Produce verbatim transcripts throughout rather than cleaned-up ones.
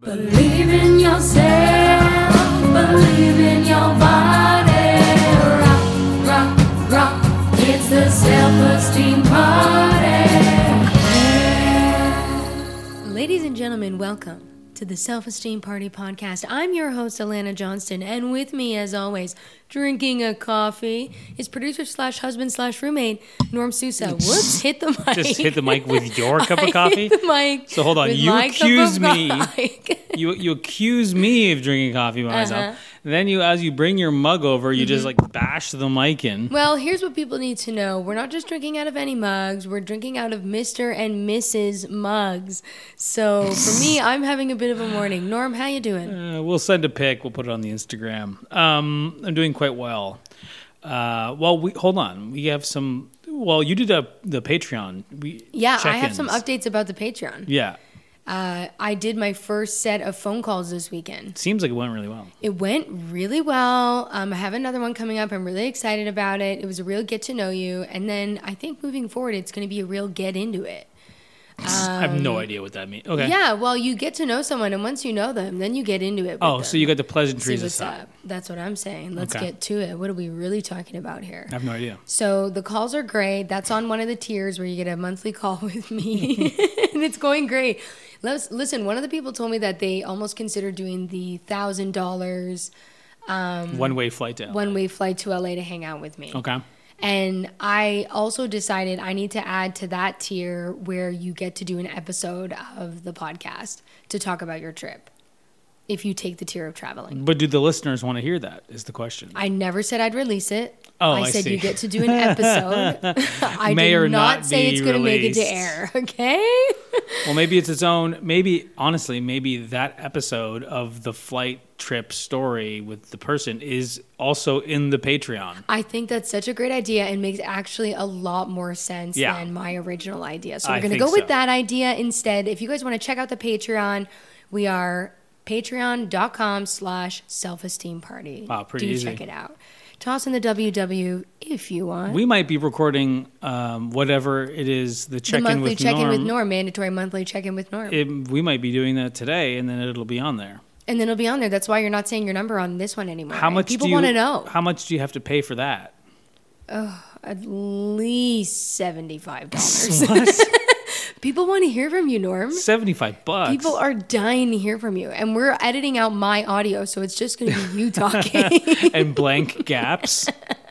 Believe in yourself, believe in your body. Rock, rock, rock, it's the self-esteem party. Yeah. Ladies and gentlemen, welcome to the Self-Esteem Party Podcast. I'm your host, Alana Johnston, and with me, as always, drinking a coffee, is producer slash husband slash roommate, Norm Sousa. Whoops, hit the mic. Just hit the mic with your cup of coffee? Hit the mic. So hold on, with you my cup accuse of me. coffee. You you accuse me of drinking coffee by myself. Uh-huh. Then you, as you bring your mug over, you just like bash the mic in. Well, here's what people need to know. We're not just drinking out of any mugs. We're drinking out of Mister and Missus mugs. So for me, I'm having a bit of a morning. Norm, how you doing? Uh, we'll send a pic. We'll put it on the Instagram. Um, I'm doing quite well. Uh, well, we hold on. We have some. Well, you did a, the Patreon. We, Yeah, I have check-ins. some updates about the Patreon. Yeah, Uh, I did my first set of phone calls this weekend. seems like it went really well. It went really well. Um, I have another one coming up. I'm really excited about it. It was a real get to know you. And then I think moving forward, it's going to be a real get into it. I have no idea what that means. Okay. Yeah, well, you get to know someone, and once you know them, then you get into it with Oh, them. so you got the See pleasantries what's aside. up. That's what I'm saying. Let's Okay. get to it. What are we really talking about here? I have no idea. So the calls are great. That's on one of the tiers where you get a monthly call with me, and it's going great. Let's, listen, one of the people told me that they almost considered doing the thousand dollars One way flight to L A. one way flight to L A to hang out with me. Okay. And I also decided I need to add to that tier where you get to do an episode of the podcast to talk about your trip if you take the tier of traveling. But do the listeners want to hear that? Is the question. I never said I'd release it. Oh, I I said see. you get to do an episode. I May did or not, not say be it's going to make it to released. air, okay? Well, maybe it's its own. Maybe, honestly, maybe that episode of the flight trip story with the person is also in the Patreon. I think that's such a great idea and makes actually a lot more sense Yeah. than my original idea. So I we're going to think go with so. that idea instead. If you guys want to check out the Patreon, we are patreon.com slash self-esteem party. Wow, pretty Do easy. check it out. Toss in the W W if you want. We might be recording um, whatever it is, the the check-in monthly with check-in Norm. with Norm, mandatory monthly check-in with Norm. It, we might be doing that today, and then it'll be on there. and then it'll be on there. That's why you're not saying your number on this one anymore. How And much people do you want to know? How much do you have to pay for that? At least seventy-five dollars. What? People want to hear from you, Norm. Seventy-five bucks. People are dying to hear from you. And we're editing out my audio, so it's just going to be you talking. and blank gaps.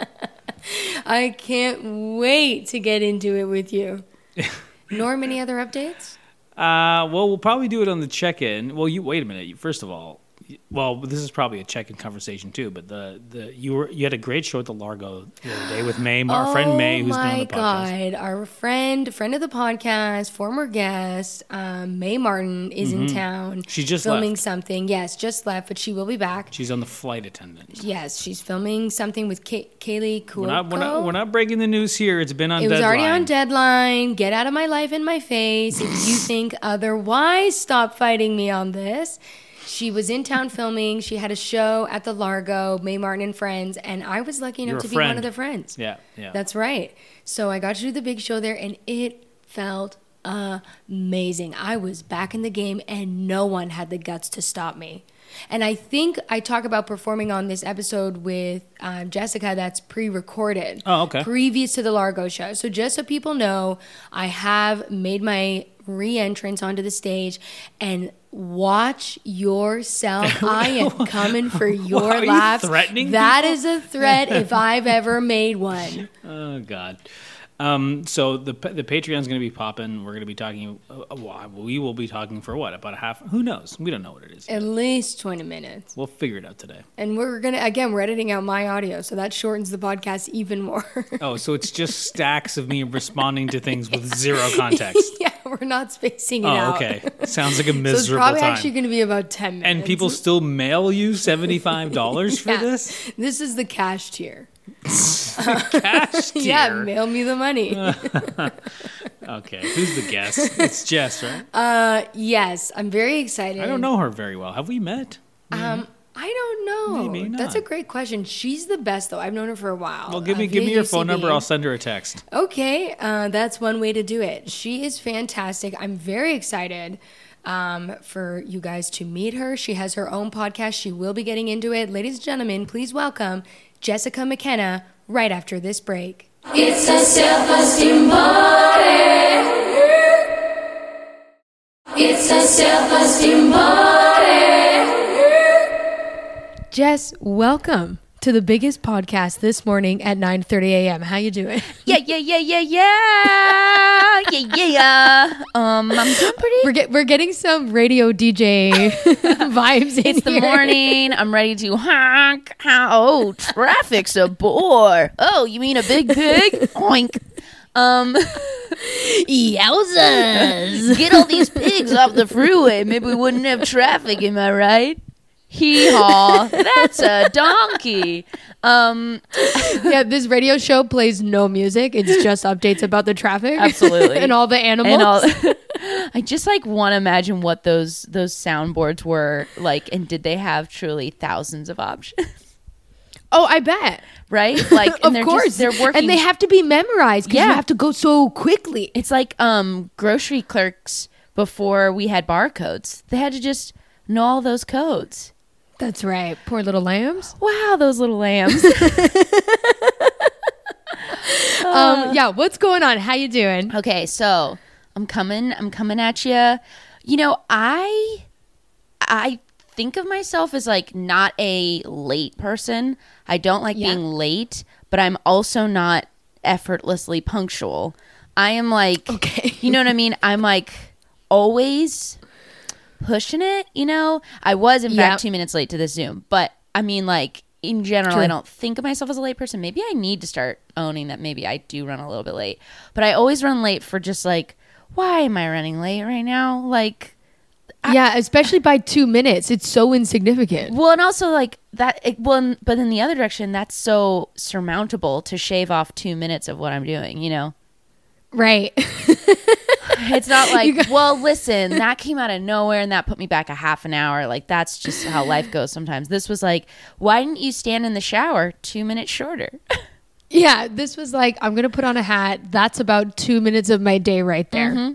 I can't wait to get into it with you. Norm, any other updates? Uh, well, we'll probably do it on the check-in. Well, you wait a minute. You, first of all, y- well, this is probably a check-in conversation too. But the, the you were you had a great show at the Largo the other day with May, our friend May, who's been on the podcast. Oh my God. Our friend, friend of the podcast, former guest, um, May Martin is in town. Mm-hmm. She just filming left. something. Yes, just left, but she will be back. She's on the flight attendant. Yes, she's filming something with Kay- Kaylee Cuoco. We're not, we're not we're not breaking the news here. It's been on It was deadline. already on deadline. Get out of my life in my face. If you think otherwise, stop fighting me on this. She was in town filming. She had a show at the Largo, May Martin and Friends, and I was lucky enough You're a to be one friend. of the friends. Yeah, yeah. That's right. So I got to do the big show there, and it felt amazing. I was back in the game, and no one had the guts to stop me. And I think I talk about performing on this episode with um, Jessica that's pre-recorded. Oh, okay. Previous to the Largo show. So just so people know, I have made my re-entrance onto the stage, and watch yourself. I am coming for your Are you laughs. threatening That people? is a threat if I've ever made one. Oh God. Um, so the the Patreon's going to be popping. We're going to be talking. Uh, well, we will be talking for what, about a half? Who knows? We don't know what it is. At least twenty minutes. We'll figure it out today. And we're going to, again, we're editing out my audio, so that shortens the podcast even more. Oh, so it's just stacks of me responding to things with zero context. Yeah, we're not spacing it Oh, out. okay. Sounds like a So it's miserable probably time. actually going to be about ten minutes. And people still mail you seventy-five dollars for Yeah. this? This is the cash tier. Cash tier. Yeah, mail me the money. Okay, who's the guest? It's Jess, right? Uh, yes, I'm very excited. I don't know her very well. Have we met? Um, I don't know. Maybe not. That's a great question. She's the best, though. I've known her for a while. Well, give Uh, me give via me your U C B. phone number. I'll send her a text. Okay, uh, that's one way to do it. She is fantastic. I'm very excited. um, for you guys to meet her. She has her own podcast. She will be getting into it. Ladies and gentlemen, please welcome Jessica McKenna right after this break. It's a self-esteem party. It's a self-esteem party. Jess, welcome to the biggest podcast this morning at nine thirty a.m. How you doing? Yeah, yeah, yeah, yeah, yeah, yeah, yeah. Um, I'm doing pretty. We're get, we're getting some radio D J vibes in It's the here. morning. I'm ready to honk. Oh, traffic's a bore. Oh, you mean a big pig? Oink. Um, Yowzas! get all these pigs off the freeway. Maybe we wouldn't have traffic. Am I right? Hee haw. That's a donkey. Um, Yeah, this radio show plays no music. It's just updates about the traffic. Absolutely. And all the animals. and all. I just like want to imagine what those those soundboards were like, and did they have truly thousands of options? Oh, I bet. Right? Like, and Of they're course. just, they're working. And they have to be memorized because Yeah. you have to go so quickly. It's like um grocery clerks before we had barcodes. They had to just know all those codes. That's right. Poor little lambs. Wow, those little lambs. Um, yeah, what's going on? How you doing? Okay, so I'm coming. I'm coming at you. You know, I I think of myself as like not a late person. I don't like Yeah. being late, but I'm also not effortlessly punctual. I am like, Okay. you know what I mean? I'm like always pushing it. You know, I was in Yeah. fact two minutes late to this Zoom, but I mean, like in general, True. I don't think of myself as a late person. Maybe I need to start owning that. Maybe I do run a little bit late, but I always run late for just like, why am I running late right now? Like, Yeah, especially by two minutes. It's so insignificant. well, and also like that. It, well, and- but in the other direction, that's so surmountable to shave off two minutes of what I'm doing. You know, Right. it's not You like, got- well, listen, that came out of nowhere and that put me back a half an hour. Like that's just how life goes sometimes. This was like, why didn't you stand in the shower two minutes shorter? Yeah, this was like, I'm going to put on a hat. That's about two minutes of my day right there.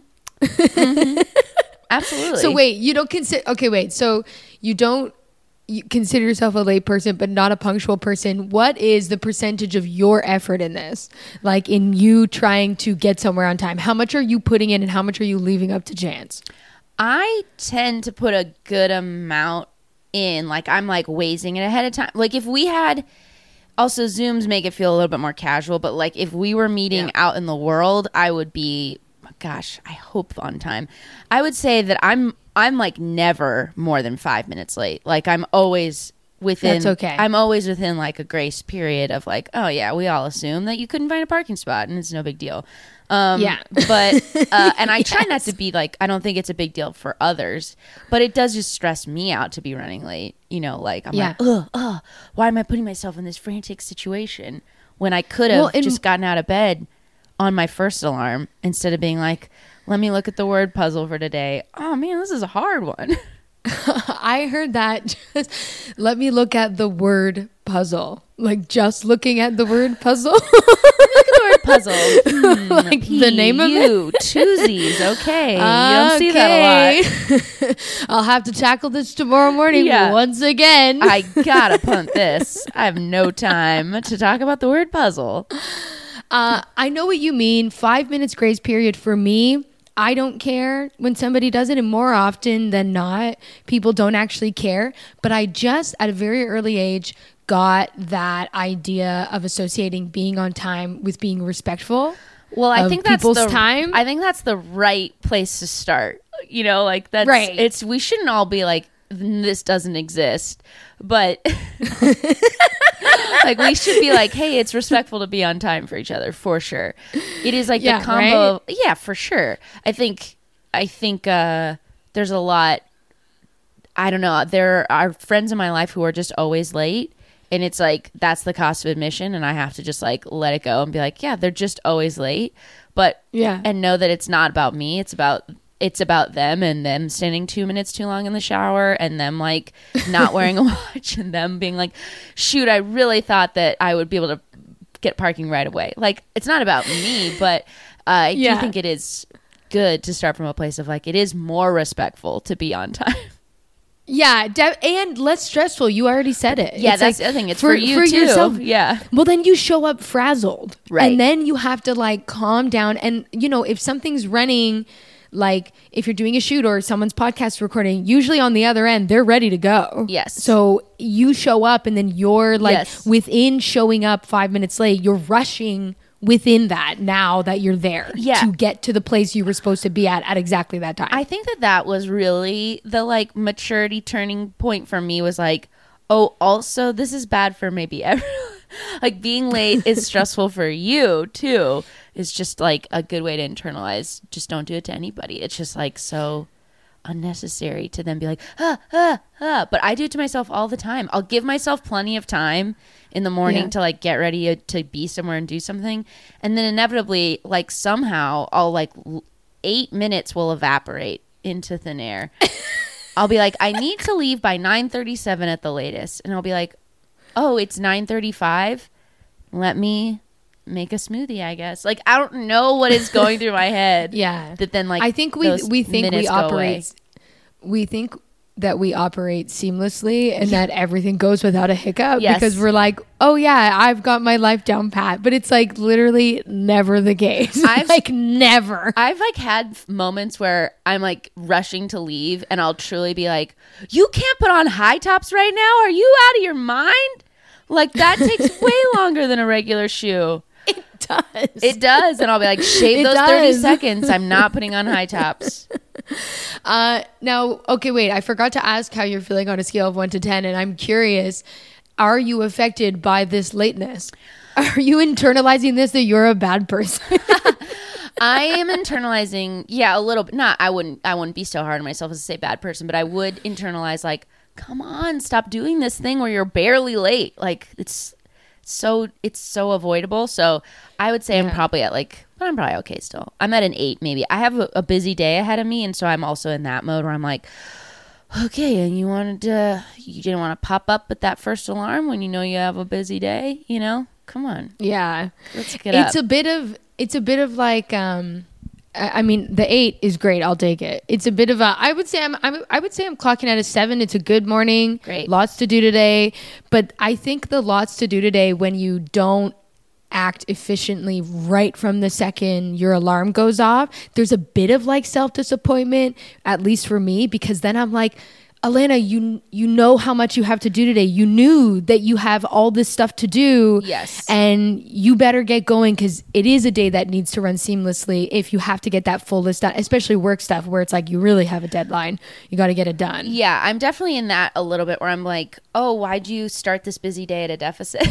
Absolutely. So wait, you don't consider, okay, wait. So you don't you consider yourself a late person, but not a punctual person. What is the percentage of your effort in this? Like in you trying to get somewhere on time? How much are you putting in and how much are you leaving up to chance? I tend to put a good amount in. Like I'm like wazing it ahead of time. Like if we had, also Zooms make it feel a little bit more casual, but like if we were meeting Yeah. out in the world, I would be, gosh, I hope on time. I would say that I'm I'm like never more than five minutes late. Like I'm always within. That's okay. I'm always within like a grace period of like, oh yeah, we all assume that you couldn't find a parking spot and it's no big deal. Um, Yeah. But uh, and I try not to be like, I don't think it's a big deal for others, but it does just stress me out to be running late. You know, like I'm Yeah. like, ugh, ugh, why am I putting myself in this frantic situation when I could have Well, and- just gotten out of bed on my first alarm instead of being like, let me look at the word puzzle for today. Oh man, this is a hard one. I heard that. Just let me look at the word puzzle. Like just looking at the word puzzle. Word puzzle. Hmm, Like the name of it? P U, twosies. Okay. You don't see that a lot. a lot. I'll have to tackle this tomorrow morning Yeah. once again. I gotta punt this. I have no time to talk about the word puzzle. Uh, I know what you mean. Five minutes grace period for me. I don't care when somebody does it, and more often than not, people don't actually care. But I just, at a very early age, got that idea of associating being on time with being respectful. Well, I Of think that's people's the time? I think that's the right place to start. You know, like that's Right. It's we shouldn't all be like, this doesn't exist, but like we should be like, hey, it's respectful to be on time for each other for sure. It is like Yeah, the combo. right? Of, yeah, for sure. I think I think uh, there's a lot. I don't know. There are friends in my life who are just always late. And it's like, that's the cost of admission. And I have to just like let it go and be like, yeah, they're just always late. But, Yeah. and know that it's not about me. It's about, it's about them and them standing two minutes too long in the shower and them like not wearing a watch and them being like, shoot, I really thought that I would be able to get parking right away. Like, it's not about me, but uh, I Yeah. do think it is good to start from a place of like, it is more respectful to be on time. Yeah, de- and less stressful. You already said it. Yeah, It's that's like, the other thing. It's for, you too. yourself. Yeah. Well, then you show up frazzled. Right. And then you have to like calm down. And, you know, if something's running, like if you're doing a shoot or someone's podcast recording, usually on the other end, they're ready to go. Yes. So you show up and then you're like Yes. within showing up five minutes late, you're rushing within that now that you're there Yeah. to get to the place you were supposed to be at at exactly that time. I think that that was really the like maturity turning point for me was like, oh, also this is bad for maybe everyone. Like being late is stressful for you too. Is just like a good way to internalize. Just don't do it to anybody. It's just like so unnecessary to then be like, ah, ah, ah. But I do it to myself all the time. I'll give myself plenty of time in the morning Yeah. to like get ready to be somewhere and do something. And then inevitably, like somehow I'll like l- eight minutes will evaporate into thin air. I'll be like, I need to leave by nine thirty-seven at the latest. And I'll be like, oh, it's nine thirty-five. Let me make a smoothie, I guess. Like, I don't know what is going through my head. Yeah. That then like I think we those we think we minutes go away. operate we think that we operate seamlessly and that everything goes without a hiccup Yes. because we're like, oh yeah, I've got my life down pat, but it's like literally never the case. I've- like never. I've like had f- moments where I'm like rushing to leave and I'll truly be like, you can't put on high tops right now. Are you out of your mind? Like that takes way longer than a regular shoe. It does. It does. And I'll be like, shave It those thirty does. seconds. I'm not putting on high tops. Uh, now, okay, wait. I forgot to ask how you're feeling on a scale of one to ten, and I'm curious: are you affected by this lateness? Are you internalizing this that you're a bad person? I am internalizing, yeah, a little bit. Not, I wouldn't, I wouldn't be so hard on myself as to say bad person, but I would internalize like, come on, stop doing this thing where you're barely late. Like it's so, it's so avoidable. So I would say I'm Yeah. probably at like, but I'm probably okay still. I'm at an eight maybe. I have a, a busy day ahead of me, and so I'm also in that mode where I'm like, okay, and you wanted to, you didn't want to pop up at that first alarm when you know you have a busy day, you know? Come on, Yeah. let's get It's up. a bit of it's a bit of like um I I mean the eight is great. I'll take it. It's a bit of a I would say I'm, I'm I would say I'm clocking at a seven. It's a good morning. Great. Lots to do today. But I think the lots to do today when you don't act efficiently right from the second your alarm goes off, there's a bit of like self-disappointment, at least for me, because then I'm like, Alana, you you know how much you have to do today. You knew that you have all this stuff to do. Yes. And you better get going because it is a day that needs to run seamlessly if you have to get that full list done, especially work stuff where it's like you really have a deadline. You got to get it done. Yeah, I'm definitely in that a little bit where I'm like, oh, why'd you start this busy day at a deficit?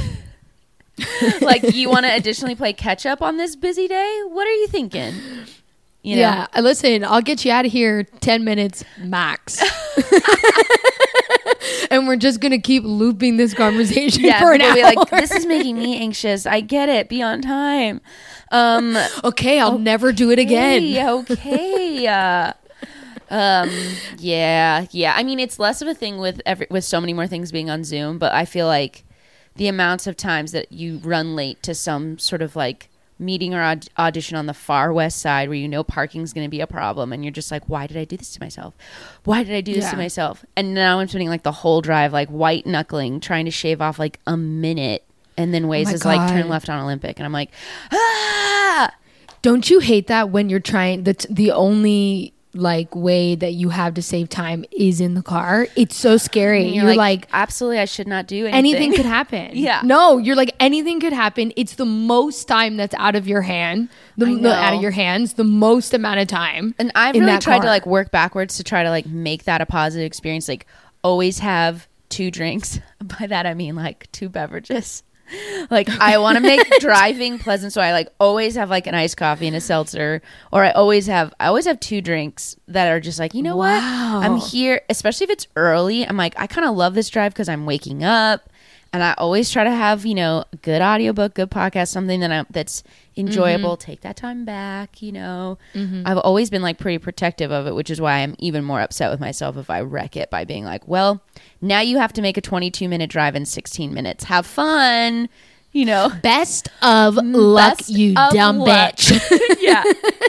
Like, you want to additionally play catch up on this busy day? What are you thinking? You know? Yeah. uh, Listen, I'll get you out of here ten minutes max. And we're just going to keep looping this conversation Yeah, for an people hour. be like, this is making me anxious. I get it. Be on time. Um, okay, I'll never do it again. Hey, okay. Uh, um, yeah, yeah. I mean, it's less of a thing with every with so many more things being on Zoom, but I feel like the amounts of times that you run late to some sort of like meeting or aud- audition on the far west side where you know parking's going to be a problem, and you're just like, why did I do this to myself? Why did I do this Yeah. to myself? And now I'm spending like the whole drive like white knuckling trying to shave off like a minute, and then Waze my is like turn God. left on Olympic, and I'm like, ah. Don't you hate that when you're trying the t- the only like way that you have to save time is in the car? It's so scary. And You're, like, absolutely, I should not do anything. anything could happen. Yeah. No, you're like anything could happen. It's the most time that's out of your hand, the, I the- know. out of your hands, the most amount of time. And I've in really that tried to car. like work backwards to try to like make that a positive experience. Like always have two drinks. By that I mean like two beverages. Like I want to make driving pleasant, so I like always have like an iced coffee and a seltzer, or I always have I always have two drinks that are just like, you know what, Wow. I'm here, especially if it's early. I'm like, I kind of love this drive because I'm waking up, and I always try to have, you know, a good audiobook, good podcast, something that I, that's enjoyable. Take that time back, you know. I've always been like pretty protective of it, which is why I'm even more upset with myself if I wreck it by being like, well, now you have to make a twenty-two minute drive in sixteen minutes. Have fun. you know. Best of luck, Best you of dumb luck. bitch. Yeah.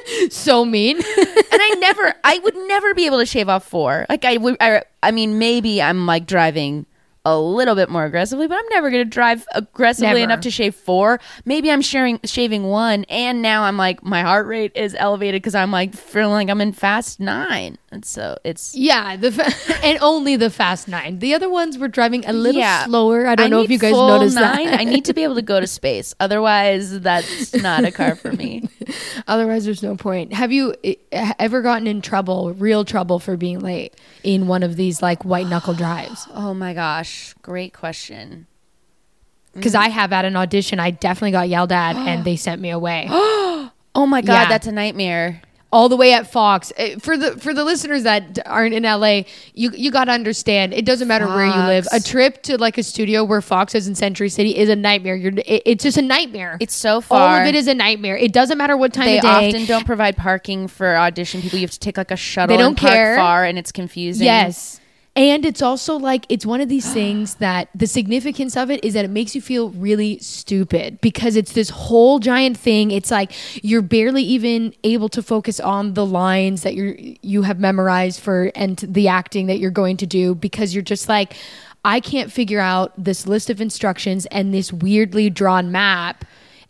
So mean. And I never, I would never be able to shave off four. Like I would, I, I mean, maybe I'm like driving a little bit more aggressively, but I'm never going to drive aggressively Never. enough to shave four. Maybe I'm sharing shaving one, and now I'm like my heart rate is elevated because I'm like feeling like I'm in fast nine, and so it's Yeah, the fa- and only the fast nine. The other ones were driving a little Yeah. slower. I don't know if need you guys full noticed nine. that. I need to be able to go to space, otherwise that's not a car for me. Otherwise, there's no point. Have you eh, ever gotten in trouble, real trouble, for being late in one of these like white knuckle drives? Oh my gosh, great question. Because I have at an audition, I definitely got yelled at, and they sent me away. Oh my god, Yeah. that's a nightmare. All the way at Fox. Eh, For the for the listeners that aren't in L A, you you got to understand. It doesn't matter where you live. A Fox. trip to like a studio where Fox is in Century City is a nightmare. You're it, it's just a nightmare. It's so all far. of it is a nightmare. It doesn't matter what time They of day. often don't provide parking for audition people. You have to take like a shuttle. They don't and park care. far, and it's confusing. Yes. And it's also like, it's one of these things that the significance of it is that it makes you feel really stupid because it's this whole giant thing. It's like you're barely even able to focus on the lines that you're, you have memorized for and the acting that you're going to do because you're just like, I can't figure out this list of instructions and this weirdly drawn map.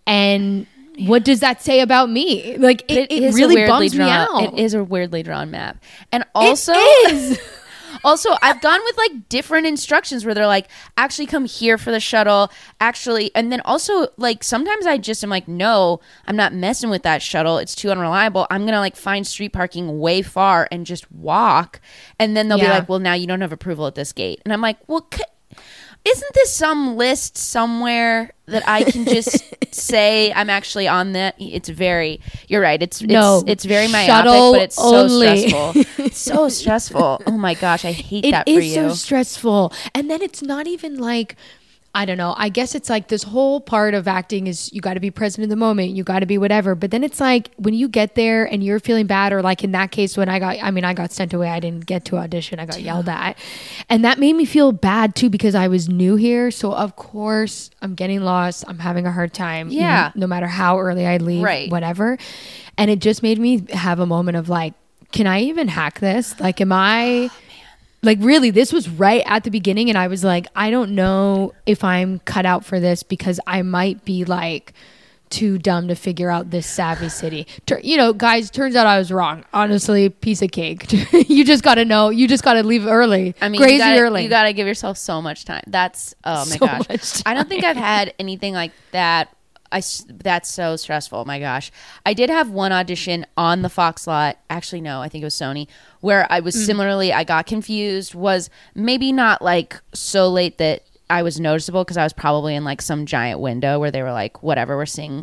And what does that say about me? Like, it, it, is a really weirdly bums me drawn, out. It is a weirdly drawn map, and also. It is. Also, I've gone with like different instructions where they're like, actually come here for the shuttle, actually. And then also, like, sometimes I just am like, no, I'm not messing with that shuttle. It's too unreliable. I'm going to like find street parking way far and just walk. And then they'll be Yeah. like, well, now you don't have approval at this gate. And I'm like, well, c- isn't this some list somewhere that I can just say I'm actually on that? It's very, you're right. It's, No, it's, it's very myopic, shuttle but it's so only. stressful. It's so stressful. Oh my gosh. I hate It that for is you. so stressful. And then it's not even like, I don't know. I guess it's like this whole part of acting is you got to be present in the moment. You got to be whatever. But then it's like when you get there and you're feeling bad, or like in that case when I got, I mean, I got sent away. I didn't get to audition. I got yelled at. And that made me feel bad too because I was new here. So of course I'm getting lost. I'm having a hard time. you know, Yeah. no matter how early I leave, Right. whatever. And it just made me have a moment of like, can I even hack this? Like, am I... Like, really, this was right at the beginning. And I was like, I don't know if I'm cut out for this because I might be like too dumb to figure out this savvy city. Tur- you know, guys, turns out I was wrong. Honestly, piece of cake. You just got to know. You just got to leave early. I mean, crazy you gotta, early. You got to give yourself so much time. That's, oh my So gosh. much I don't think I've had anything like that. I, s- that's so stressful. My gosh. I did have one audition on the Fox lot. Actually, no, I think it was Sony, where I was similarly, I got confused, was maybe not like so late that I was noticeable because I was probably in like some giant window where they were like, whatever, we're seeing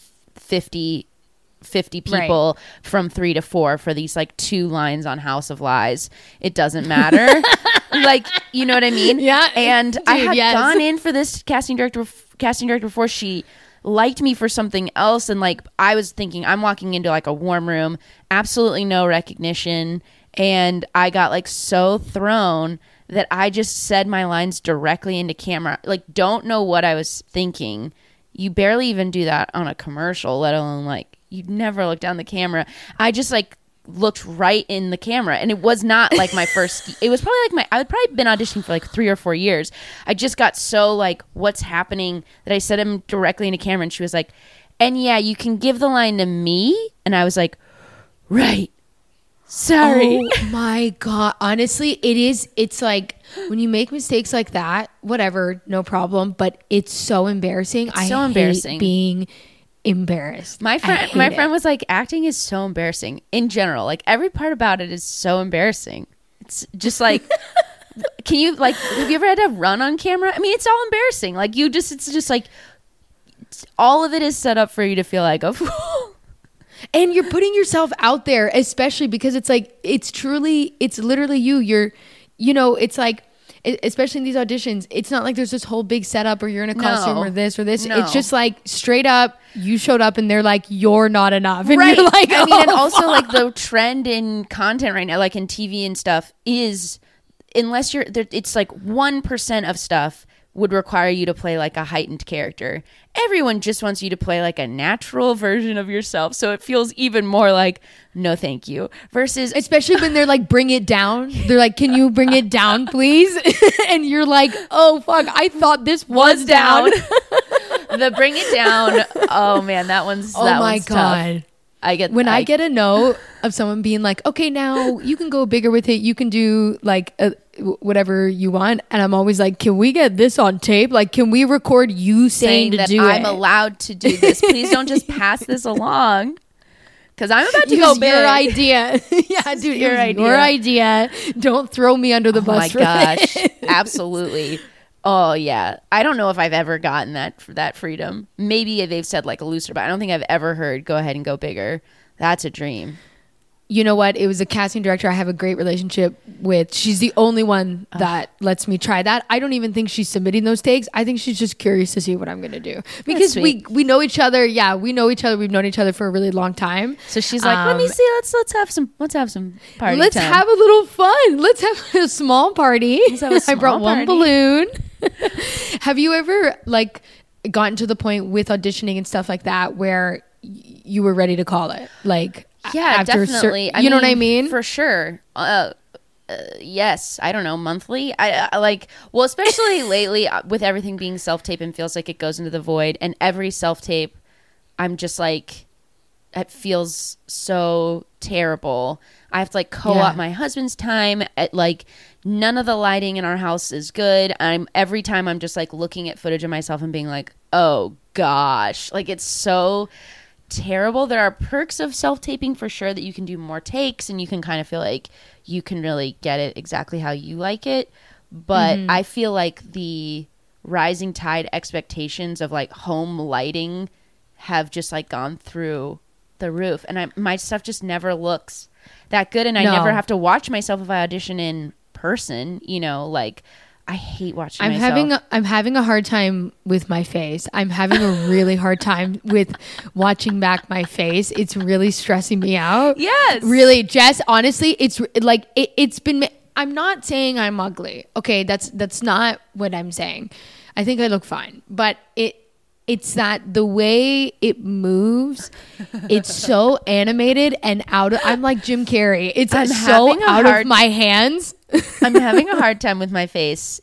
fifty, fifty people from three to four for these like two lines on House of Lies. It doesn't matter. Like, you know what I mean? Yeah. And I Dude, had yes. gone in for this casting director, casting director before she liked me for something else. And like, I was thinking I'm walking into like a warm room, absolutely no recognition. And I got like so thrown that I just said my lines directly into camera. Like, don't know what I was thinking. You barely even do that on a commercial, let alone like, you never look down the camera. I just like looked right in the camera, and it was not like my first, it was probably like my, I would probably been auditioning for like three or four years. I just got so like, what's happening, that I said him directly into camera, and she was like, and yeah, you can give the line to me. And I was like, right. Sorry. Oh my God. Honestly, it is. It's like when you make mistakes like that, whatever, no problem. But it's so embarrassing. I so hate embarrassing. being embarrassed. My I friend, hate my it. friend was like, acting is so embarrassing in general. Like every part about it is so embarrassing. It's just like, can you like, have you ever had to run on camera? I mean, it's all embarrassing. Like you just, it's just like, it's, all of it is set up for you to feel like a fool. And you're putting yourself out there, especially because it's like, it's truly, it's literally you. You're, you know, it's like, e- especially in these auditions, it's not like there's this whole big setup or you're in a costume No. or this or this. No. It's just like straight up, you showed up and they're like, you're not enough. And Right. you're like, I mean, and "Oh, also fuck." like the trend in content right now, like in T V and stuff, is unless you're there, it's like one percent of stuff would require you to play like a heightened character. Everyone just wants you to play like a natural version of yourself. So it feels even more like, no, thank you. Versus, especially when they're like, bring it down. They're like, can you bring it down, please? And you're like, oh, fuck, I thought this was, was down. down. The bring it down. Oh, man, that one's Oh, that my one's God. tough. I get When I, I get a note of someone being like, okay, now you can go bigger with it. You can do like a, whatever you want. And I'm always like, can we get this on tape? Like, can we record you saying, saying to that do I'm it? allowed to do this. Please don't just pass this along. Because I'm about to Use go big. your idea. Yeah, dude, your your idea. idea. Your idea. Don't throw me under the Oh bus my for gosh. this. Absolutely. Oh yeah. I don't know if I've ever gotten that that freedom. Maybe they've said like a looser, but I don't think I've ever heard go ahead and go bigger. That's a dream. You know what? It was a casting director I have a great relationship with. She's the only one that lets me try that. I don't even think she's submitting those takes. I think she's just curious to see what I'm going to do. Because we, sweet. we know each other. Yeah, we know each other. We've known each other for a really long time. So she's like, let me Um, see. Let's let's have some let's have some party Let's time. have a little fun. Let's have a small party. have a I small brought one party. balloon. Have you ever like gotten to the point with auditioning and stuff like that where y- you were ready to call it? Like, Yeah, after a cer- definitely. I you know what I mean, mean? For sure. Uh, uh, yes, I don't know, monthly. I, I like, well, especially lately uh, with everything being self-tape and feels like it goes into the void. And every self-tape, I'm just like, it feels so terrible. I have to like co-op Yeah. my husband's time. At, like, none of the lighting in our house is good. I'm every time I'm just like looking at footage of myself and being like, oh gosh, like it's so terrible. There are perks of self-taping for sure, that you can do more takes and you can kind of feel like you can really get it exactly how you like it. But Mm-hmm. I feel like the rising tide expectations of like home lighting have just like gone through the roof, and I, my stuff just never looks that good, and I No. never have to watch myself if I audition in person, you know, like I hate watching I'm myself. having a, I'm having a hard time with my face. I'm having a really hard time with watching back my face. It's really stressing me out. Yes. Really, Jess, honestly, it's like it, it's been I'm not saying I'm ugly. Okay, that's that's not what I'm saying. I think I look fine, but it it's that the way it moves, it's so animated and out of, I'm like Jim Carrey. It's I'm so having a out hard- of my hands. I'm having a hard time with my face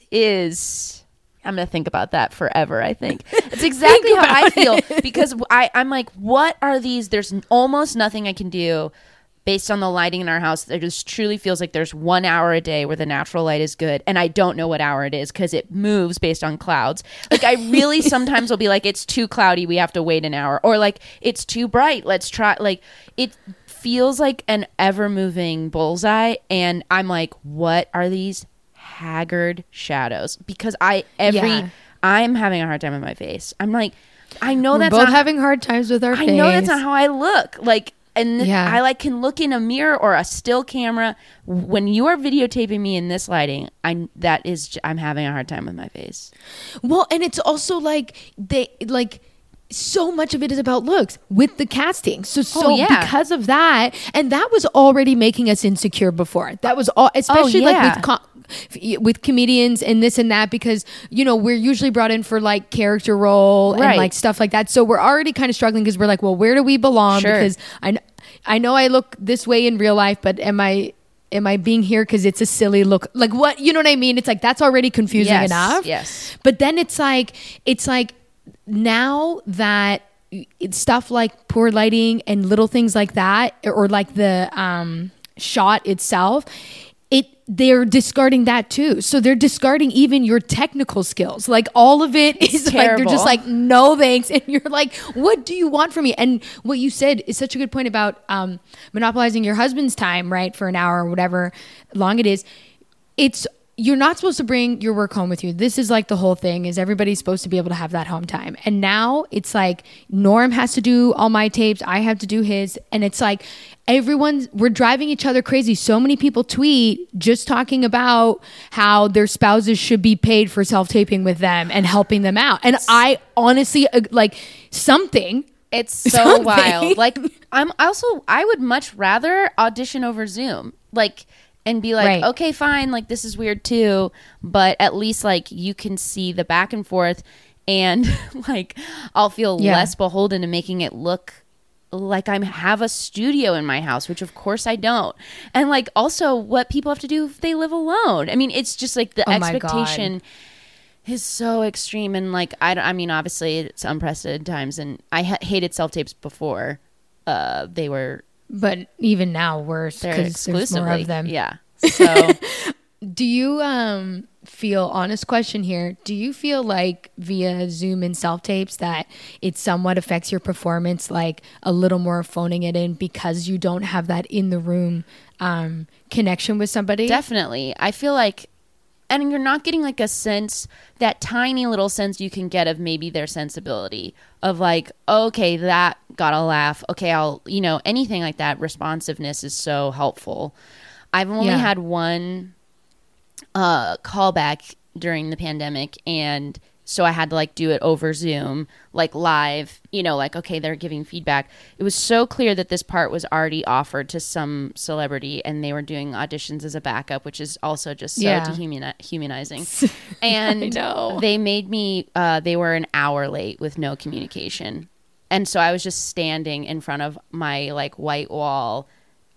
is I'm going to think about that forever, I think. It's exactly Think how I about feel it. because I, I'm like, what are these? There's n- almost nothing I can do based on the lighting in our house. There just truly feels like there's one hour a day where the natural light is good. And I don't know what hour it is because it moves based on clouds. Like I really sometimes will be like, it's too cloudy. We have to wait an hour. Or like, it's too bright. Let's try. Like it feels like an ever moving bullseye. And I'm like, what are these haggard shadows? Because I, every, Yeah. I'm having a hard time with my face. I'm like, I know We're that's both not, having hard times with our I face. know that's not how I look. Like, and th- Yeah. I like can look in a mirror or a still camera. When you are videotaping me in this lighting, I that is j- I'm having a hard time with my face. Well, and it's also like they like so much of it is about looks with the casting. So so Oh, yeah. because of that, and that was already making us insecure before. That was all, especially yeah. like with co- with comedians and this and that, because you know we're usually brought in for like character role and Right. like stuff like that. So we're already kind of struggling because we're like, well, where do we belong? Sure. Because I kn- I know I look this way in real life, but am I am I being here because it's a silly look? Like what, you know what I mean? It's like that's already confusing Yes, enough. yes. But then it's like it's like now that it's stuff like poor lighting and little things like that, or like the um, shot itself, it they're discarding that too. So they're discarding even your technical skills. Like all of it is like they're terrible. just like no thanks, and you're like, what do you want from me? And what you said is such a good point about um, monopolizing your husband's time, right, for an hour or whatever long it is. It's you're not supposed to bring your work home with you. This is like the whole thing is everybody's supposed to be able to have that home time. And now it's like Norm has to do all my tapes. I have to do his. And it's like everyone's, we're driving each other crazy. So many people tweet just talking about how their spouses should be paid for self-taping with them and helping them out. And I honestly uh, like something. It's so Something. wild. Like I'm also I would much rather audition over Zoom. Like and be like, Right. okay, fine, like this is weird too, but at least like you can see the back and forth, and like I'll feel Yeah. less beholden to making it look like I have a studio in my house, which of course I don't. And like also what people have to do if they live alone. I mean, it's just like the Oh my God. expectation is so extreme. And like, I, don't- I mean, obviously it's unprecedented times, and I ha- hated self-tapes before uh, they were But even now, worse there because there's more exclusively. of them. Yeah. So Do you um feel, honest question here, do you feel like via Zoom and self tapes that it somewhat affects your performance, like a little more phoning it in because you don't have that in the room um connection with somebody? definitely, I feel like, and you're not getting like a sense, that tiny little sense you can get of maybe their sensibility of like, okay, that got a laugh. Okay, I'll, you know, anything like that. Responsiveness is so helpful. I've only Yeah. had one uh, callback during the pandemic, and so I had to like do it over Zoom, like live, you know, like, okay, they're giving feedback. It was so clear that this part was already offered to some celebrity, and they were doing auditions as a backup, which is also just so Yeah. dehumanizing. And know. they made me, uh, they were an hour late with no communication. And so I was just standing in front of my like white wall,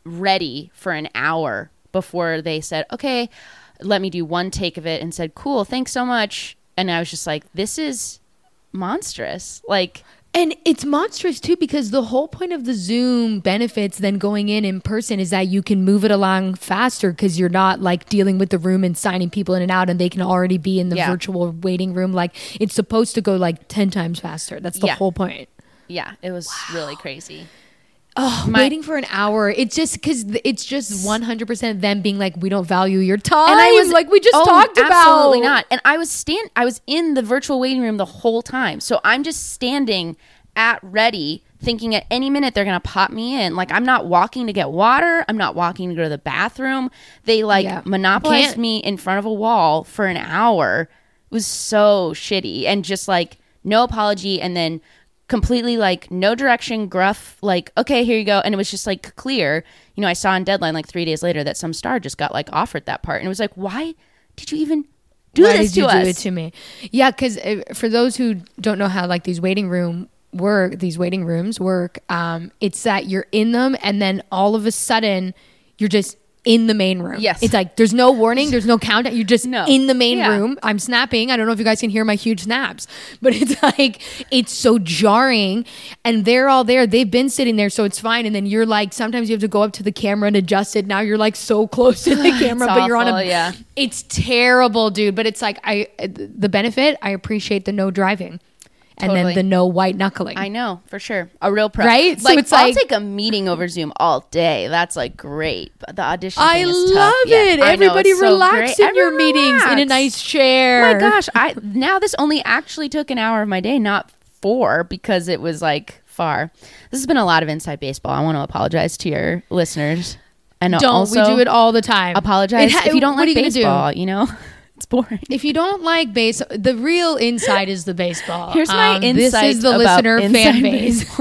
ready for an hour before they said, okay, let me do one take of it, and said, cool, thanks so much. And I was just like, this is monstrous. Like, And it's monstrous too, because the whole point of the Zoom benefits than going in in person is that you can move it along faster because you're not like dealing with the room and signing people in and out, and they can already be in the Yeah. virtual waiting room. Like it's supposed to go like ten times faster. That's the Yeah. whole point. yeah, it was really crazy. Oh, My- waiting for an hour. It's just because it's just one hundred percent them being like, we don't value your time. And I was like, we just oh, talked about. absolutely not. And I was stand I was in the virtual waiting room the whole time. So I'm just standing at ready, thinking at any minute they're gonna pop me in. Like, I'm not walking to get water. I'm not walking to go to the bathroom. They like Yeah. monopolized Can't- me in front of a wall for an hour. It was so shitty, and just like no apology, and then completely like no direction, gruff, like, okay, here you go. And it was just like clear. You know, I saw on Deadline like three days later that some star just got like offered that part. And it was like, why did you even do Why this did to you us? do it to me? Yeah, because uh, for those who don't know how like these waiting room work, these waiting rooms work, um, it's that you're in them, and then all of a sudden you're just in the main room. Yes. It's like there's no warning, there's no countdown. You're just No. in the main Yeah. room. I'm snapping. I don't know if you guys can hear my huge snaps, but it's like it's so jarring, and they're all there. They've been sitting there, so it's fine. And then you're like, sometimes you have to go up to the camera and adjust it. Now you're like so close to the camera, but you're on awful, a yeah. It's terrible, dude. But it's like I the benefit. I appreciate the no driving, and Totally. then the no white knuckling. I know, for sure. A real pro. Right? So Like, it's I'll like- take a meeting over Zoom all day. That's like great. But the audition I thing is love tough. Yeah, it. I know, Everybody it's so relax great. in your Everyone meetings in a relax. nice chair. Oh my gosh, I now this only actually took an hour of my day, not four, because it was like far. This has been a lot of inside baseball. I want to apologize to your listeners. And Don't also we do it all the time? apologize It ha- if you don't what are like you gonna do? baseball, you know? It's boring. If you don't like base, the real inside is the baseball. Here's my Um, insight This is the about listener fan inside base. baseball.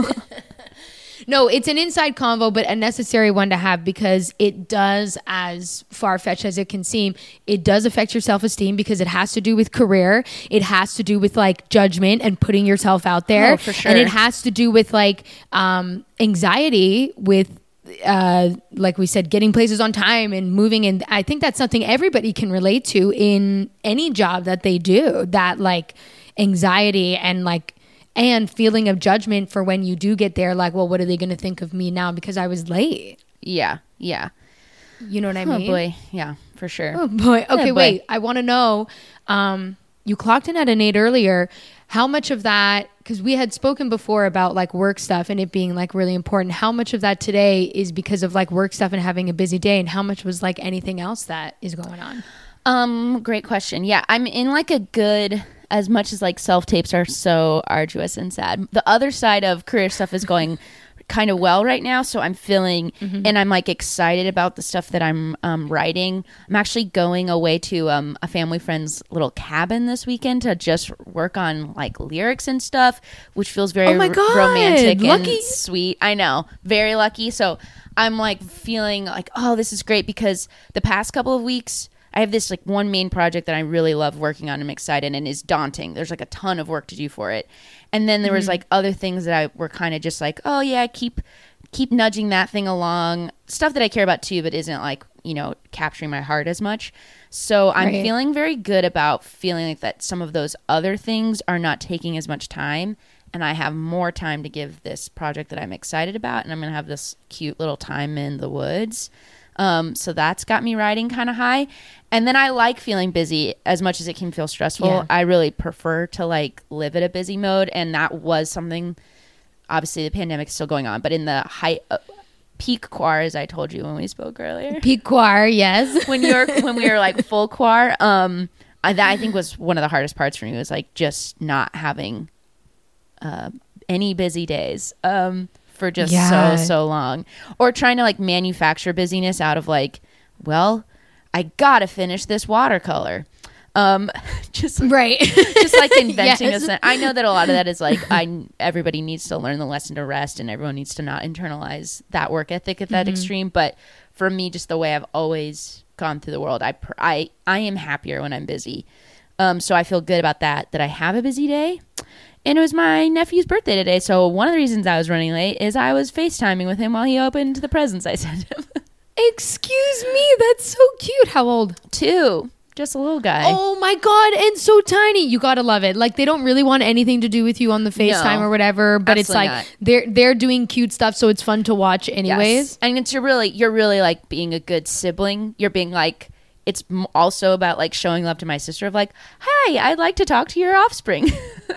No, it's an inside convo, but a necessary one to have because it does, as far fetched as it can seem, it does affect your self esteem because it has to do with career. It has to do with like judgment and putting yourself out there. Oh, for sure. And it has to do with like um, anxiety with. Uh, like we said, getting places on time and moving. And I think that's something everybody can relate to in any job that they do, that like anxiety and like, and feeling of judgment for when you do get there. Like, well, what are they going to think of me now because I was late? Yeah, yeah. You know what I Oh mean? boy, yeah, for sure. Oh boy. Okay, boy. wait. I want to know, um, you clocked in at an eight earlier. How much of that, because we had spoken before about like work stuff and it being like really important, how much of that today is because of like work stuff and having a busy day, and how much was like anything else that is going on? Um, great question. Yeah, I'm in like a good, as much as like self tapes are so arduous and sad, the other side of career stuff is going kind of well right now, so I'm feeling Mm-hmm. and I'm like excited about the stuff that I'm um, writing. I'm actually going away to um, a family friend's little cabin this weekend to just work on like lyrics and stuff, which feels very Oh my r- God, romantic lucky. and sweet. I know, very lucky. So I'm like feeling like, oh, this is great, because the past couple of weeks I have this like one main project that I really love working on. I'm excited and is daunting. There's like a ton of work to do for it. And then there was like other things that I were kind of just like, oh yeah, keep keep nudging that thing along. Stuff that I care about too, but isn't like, you know, capturing my heart as much. So I'm Right. feeling very good about feeling like that some of those other things are not taking as much time. And I have more time to give this project that I'm excited about. And I'm going to have this cute little time in the woods. Um, so that's got me riding kind of high. And then I like feeling busy as much as it can feel stressful. Yeah. I really prefer to like live at a busy mode. And that was something, obviously the pandemic is still going on, but in the height, uh, peak choir, as I told you when we spoke earlier, Peak choir, yes. when you're, when we were like full choir, um, I, that I think was one of the hardest parts for me, was like just not having, uh, any busy days. Um, for just Yeah. so so long, or trying to like manufacture busyness out of like, well, I gotta finish this watercolor, um just Right. just like inventing Yes. a sen- I know that a lot of that is like, I everybody needs to learn the lesson to rest, and everyone needs to not internalize that work ethic at that Mm-hmm. extreme. But for me, just the way I've always gone through the world, I pr- I I am happier when I'm busy. Um, so I feel good about that, that I have a busy day. And it was my nephew's birthday today. So one of the reasons I was running late is I was FaceTiming with him while he opened the presents I sent him. Excuse me, that's so cute. How old? Two. Just a little guy. Oh my God, and so tiny. You gotta love it. Like, they don't really want anything to do with you on the FaceTime No, or whatever, but it's absolutely like not. they're they're doing cute stuff, so it's fun to watch Yes. anyways. And it's you're really, you're really like being a good sibling. You're being like, it's m- also about like showing love to my sister of like, hi, I'd like to talk to your offspring.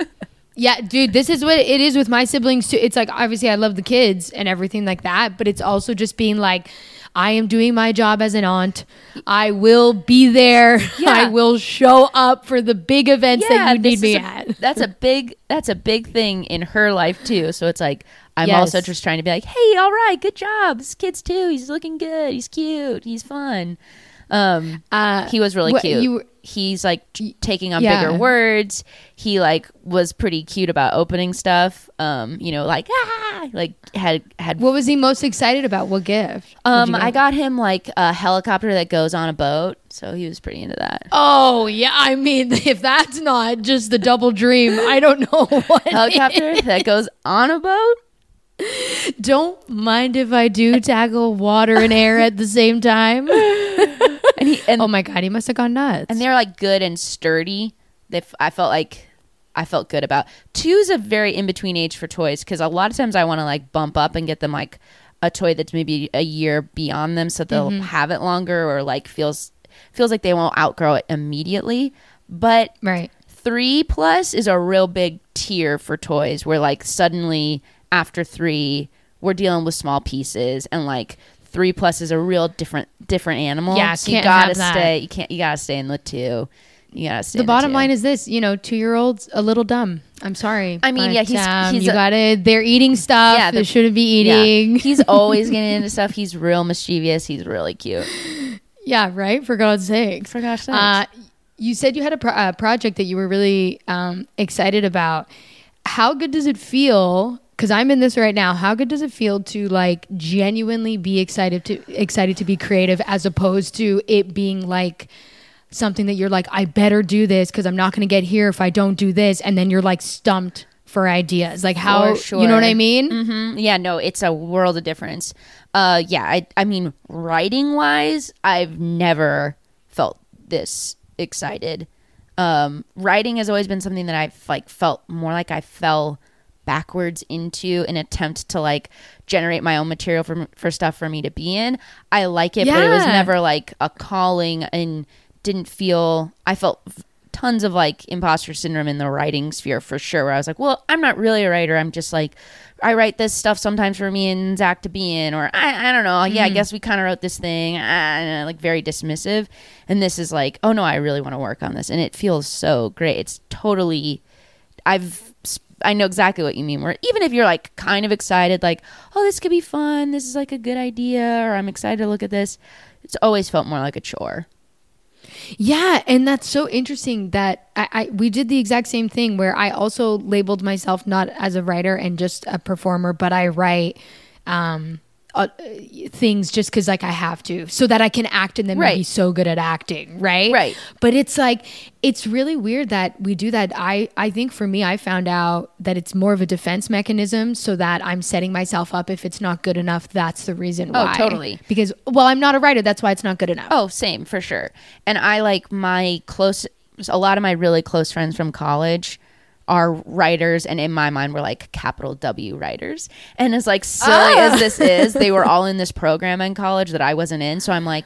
Yeah, dude, this is what it is with my siblings too. It's like, obviously I love the kids and everything like that, but it's also just being like, I am doing my job as an aunt. I will be there. Yeah. I will show up for the big events that you this need me is a- at. That's a big that's a big thing in her life too. So it's like, I'm Yes. also just trying to be like, hey, all right, good job. This kid's too. He's looking good. He's cute. He's fun. Um, Uh, he was really what- cute. you were- He's like t- taking on Yeah. bigger words. He like was pretty cute about opening stuff. Um, you know, like ah, like had had. What was he most excited about? What gift? What'd Um, you I get? got him like a helicopter that goes on a boat, so he was pretty into that. Oh yeah, I mean, if that's not just the double dream, I don't know what. Helicopter that goes on a boat. Don't mind if I do tackle water and air at the same time. And he and Oh my God, he must have gone nuts. and they're like good and sturdy. They f- I felt like I felt good about. Two's a very in between age for toys, because a lot of times I want to like bump up and get them like a toy that's maybe a year beyond them, so they'll have it longer, or like feels feels like they won't outgrow it immediately. But right. three plus is a real big tier for toys, where like suddenly after three we're dealing with small pieces, and like three plus is a real different different animal. Yeah, so you can't gotta have that. stay. You can't. You gotta stay in the two. You gotta stay. The in bottom two. line is this, you know, two-year-olds a little dumb. I'm sorry. I mean, but, yeah, he's- um, he's you a- gotta. They're eating stuff. Yeah, they the- shouldn't be Yeah. eating. He's always getting into stuff. He's real mischievous. He's really cute. Yeah, right. For God's sake. For gosh sakes. Uh, you said you had a, pro- a project that you were really um, excited about. How good does it feel? Because I'm in this right now. How good does it feel to like genuinely be excited to excited to be creative, as opposed to it being like something that you're like, I better do this because I'm not going to get here if I don't do this, and then you're like stumped for ideas. Like how For you know what sure. I mean? Mm, yeah, no, it's a world of difference. Uh, yeah, I, I mean, writing wise, I've never felt this excited. Um, writing has always been something that I've like felt more like I fell backwards into an attempt to like generate my own material for for stuff for me to be in. I like it, but it was Yeah. never like a calling, and didn't feel. I felt tons of like imposter syndrome in the writing sphere for sure, where I was like, well, I'm not really a writer. I'm just like, I write this stuff sometimes for me and Zach to be in, or I, I don't know. Yeah, I guess we kind of wrote this thing, uh, like very dismissive. And this is like, oh no, I really want to work on this. And it feels so great. It's totally, I've s- I know exactly what you mean. Where even if you're like kind of excited, like, oh, this could be fun. This is like a good idea, or I'm excited to look at this. It's always felt more like a chore. Yeah, and that's so interesting that I, I we did the exact same thing where I also labeled myself not as a writer and just a performer, but I write um, uh, things just because like I have to, so that I can act in them Right. and be so good at acting, right? Right. But it's like it's really weird that we do that. I I think for me, I found out that it's more of a defense mechanism, so that I'm setting myself up. If it's not good enough, that's the reason Oh, why. totally. Because well, I'm not a writer. That's why it's not good enough. Oh, same for sure. And I like my close, a lot of my really close friends from college are writers, and in my mind were like capital W writers. And as like silly Ah. as this is, they were all in this program in college that I wasn't in. So I'm like,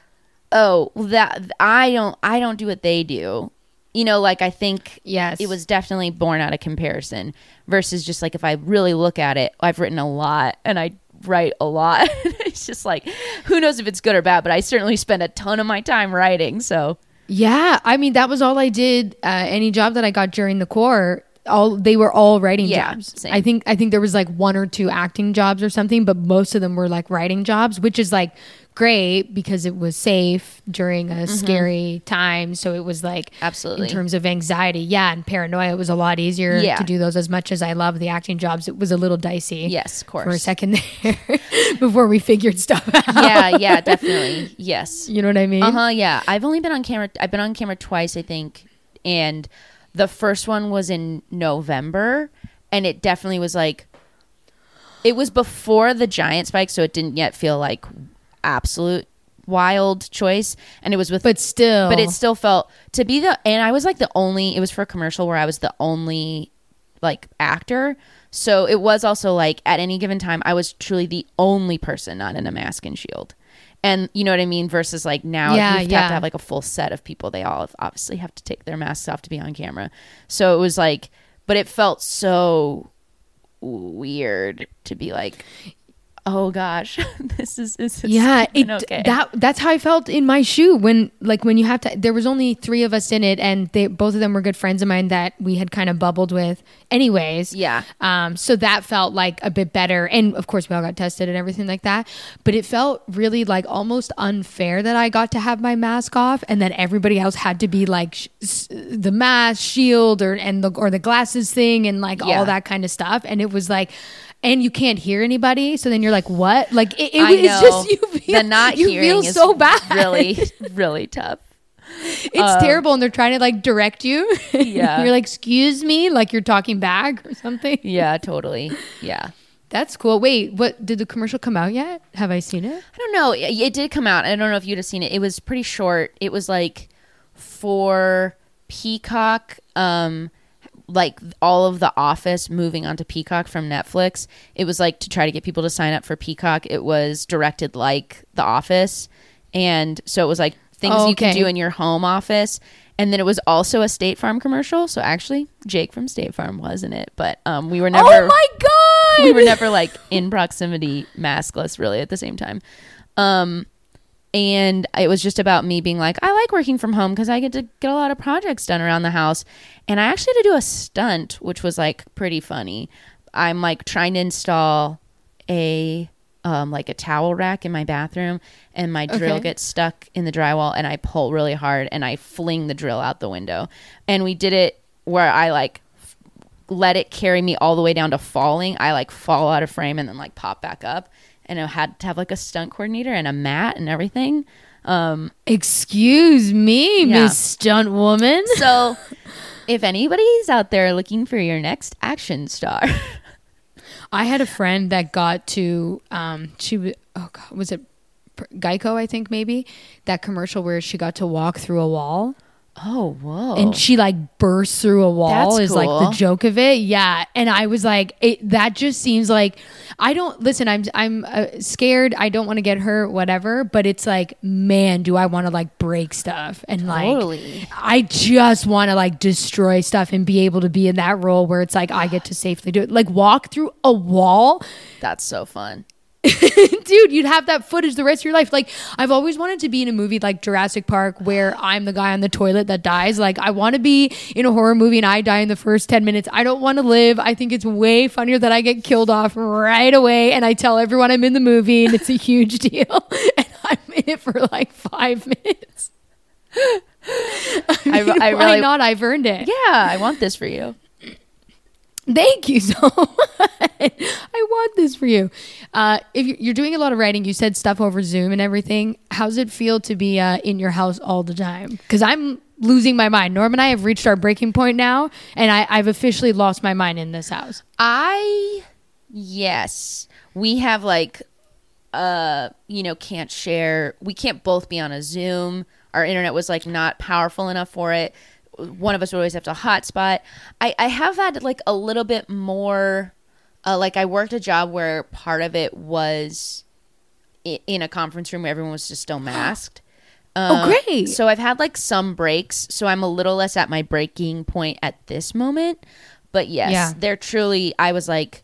oh, that I don't, I don't do what they do. You know, like I think Yes. it was definitely born out of comparison versus just like if I really look at it, I've written a lot and I write a lot. It's just like, who knows if it's good or bad, but I certainly spend a ton of my time writing. So Yeah, I mean that was all I did. Uh, any job that I got during the Corps, all they were all writing Yeah, jobs. same. I think I think there was like one or two acting jobs or something, but most of them were like writing jobs, which is like great because it was safe during a scary time. So it was like Mm-hmm. Absolutely. in terms of anxiety, yeah, and paranoia, it was a lot easier Yeah. to do those. As much as I love the acting jobs, it was a little dicey. yes, of course. For a second there, before we figured stuff out. yeah, yeah, definitely. Yes. You know what I mean? Uh huh. Yeah. I've only been on camera. I've been on camera twice, I think, and the first one was in November, and it definitely was like, it was before the giant spike, so it didn't yet feel like absolute wild choice, and it was with, But still, but it still felt to be the, and I was like the only. It was for a commercial where I was the only like actor. So it was also like at any given time, I was truly the only person not in a mask and shield. And you know what I mean? Versus like now, Yeah, you have yeah. to have like a full set of people. They all have, obviously have to take their masks off to be on camera. So it was like, but it felt so weird to be like, oh gosh, this is, this is yeah, it okay. that that's how I felt in my shoe when like when you have to. There was only three of us in it, and they both of them were good friends of mine that we had kind of bubbled with, anyways. Yeah. Um. So that felt like a bit better, and of course we all got tested and everything like that. But it felt really like almost unfair that I got to have my mask off, and that everybody else had to be like sh- s- the mask, shield, or and the or the glasses thing, and like Yeah. all that kind of stuff. And it was like. And you can't hear anybody, so then you're like, "What?" Like it, it, I it's know. just you feel, the not you hearing feel is so bad. really, really tough. It's terrible, and they're trying to like direct you. Yeah. You're like, "Excuse me," like you're talking back or something. Yeah, totally. Yeah. That's cool. Wait, what did the commercial come out yet? Have I seen it? I don't know. It, it did come out. I don't know if you'd have seen it. It was pretty short. It was like for Peacock, um, like all of The Office moving onto Peacock from Netflix. It was like to try to get people to sign up for Peacock. It was directed like The Office. And so it was like things Oh, you can okay. do in your home office. And then it was also a State Farm commercial. So actually, Jake from State Farm was in it. But um, we were never... Oh my god! we were never like in proximity maskless really at the same time. Um, and it was just about me being like, I like working from home because I get to get a lot of projects done around the house. And I actually had to do a stunt, which was like pretty funny. I'm like trying to install a um, like a towel rack in my bathroom, and my drill Okay. gets stuck in the drywall, and I pull really hard and I fling the drill out the window. And we did it where I like let it carry me all the way down to falling. I like fall out of frame and then like pop back up. And I had to have like a stunt coordinator and a mat and everything. Um, Excuse me, Yeah. Miss Stunt Woman. so if anybody's out there looking for your next action star, I had a friend that got to um she was oh god was it Geico, I think maybe, that commercial where she got to walk through a wall. oh whoa, And she like burst through a wall That's is like cool. the joke of it. Yeah. And I was like, it, that just seems like, I don't listen. I'm, I'm uh, scared. I don't want to get hurt, whatever. But it's like, man, do I want to like break stuff and like, Totally. I just want to like destroy stuff and be able to be in that role where it's like, I get to safely do it. Like walk through a wall. that's so fun. Dude, you'd have that footage the rest of your life. Like, I've always wanted to be in a movie like Jurassic Park where I'm the guy on the toilet that dies. Like, I want to be in a horror movie and I die in the first ten minutes. I don't want to live. I think it's way funnier that I get killed off right away and I tell everyone I'm in the movie and it's a huge deal. And I'm in it for like five minutes. I, mean, I, I why really, not? I've earned it. Yeah, I want this for you. Thank you so much. I want this for you. Uh, if you're you're doing a lot of writing, you said stuff over Zoom and everything. How's it feel to be uh, in your house all the time? Because I'm losing my mind. Norm and I have reached our breaking point now, and I, I've officially lost my mind in this house. I, yes. We have like, uh, you know, can't share. We can't both be on a Zoom. Our internet was like not powerful enough for it. One of us would always have to hotspot. I, I have had like a little bit more, uh, like I worked a job where part of it was i- in a conference room where everyone was just still masked. Oh, Um, great. So I've had like some breaks. So I'm a little less at my breaking point at this moment. But yes, Yeah. they're truly, I was like,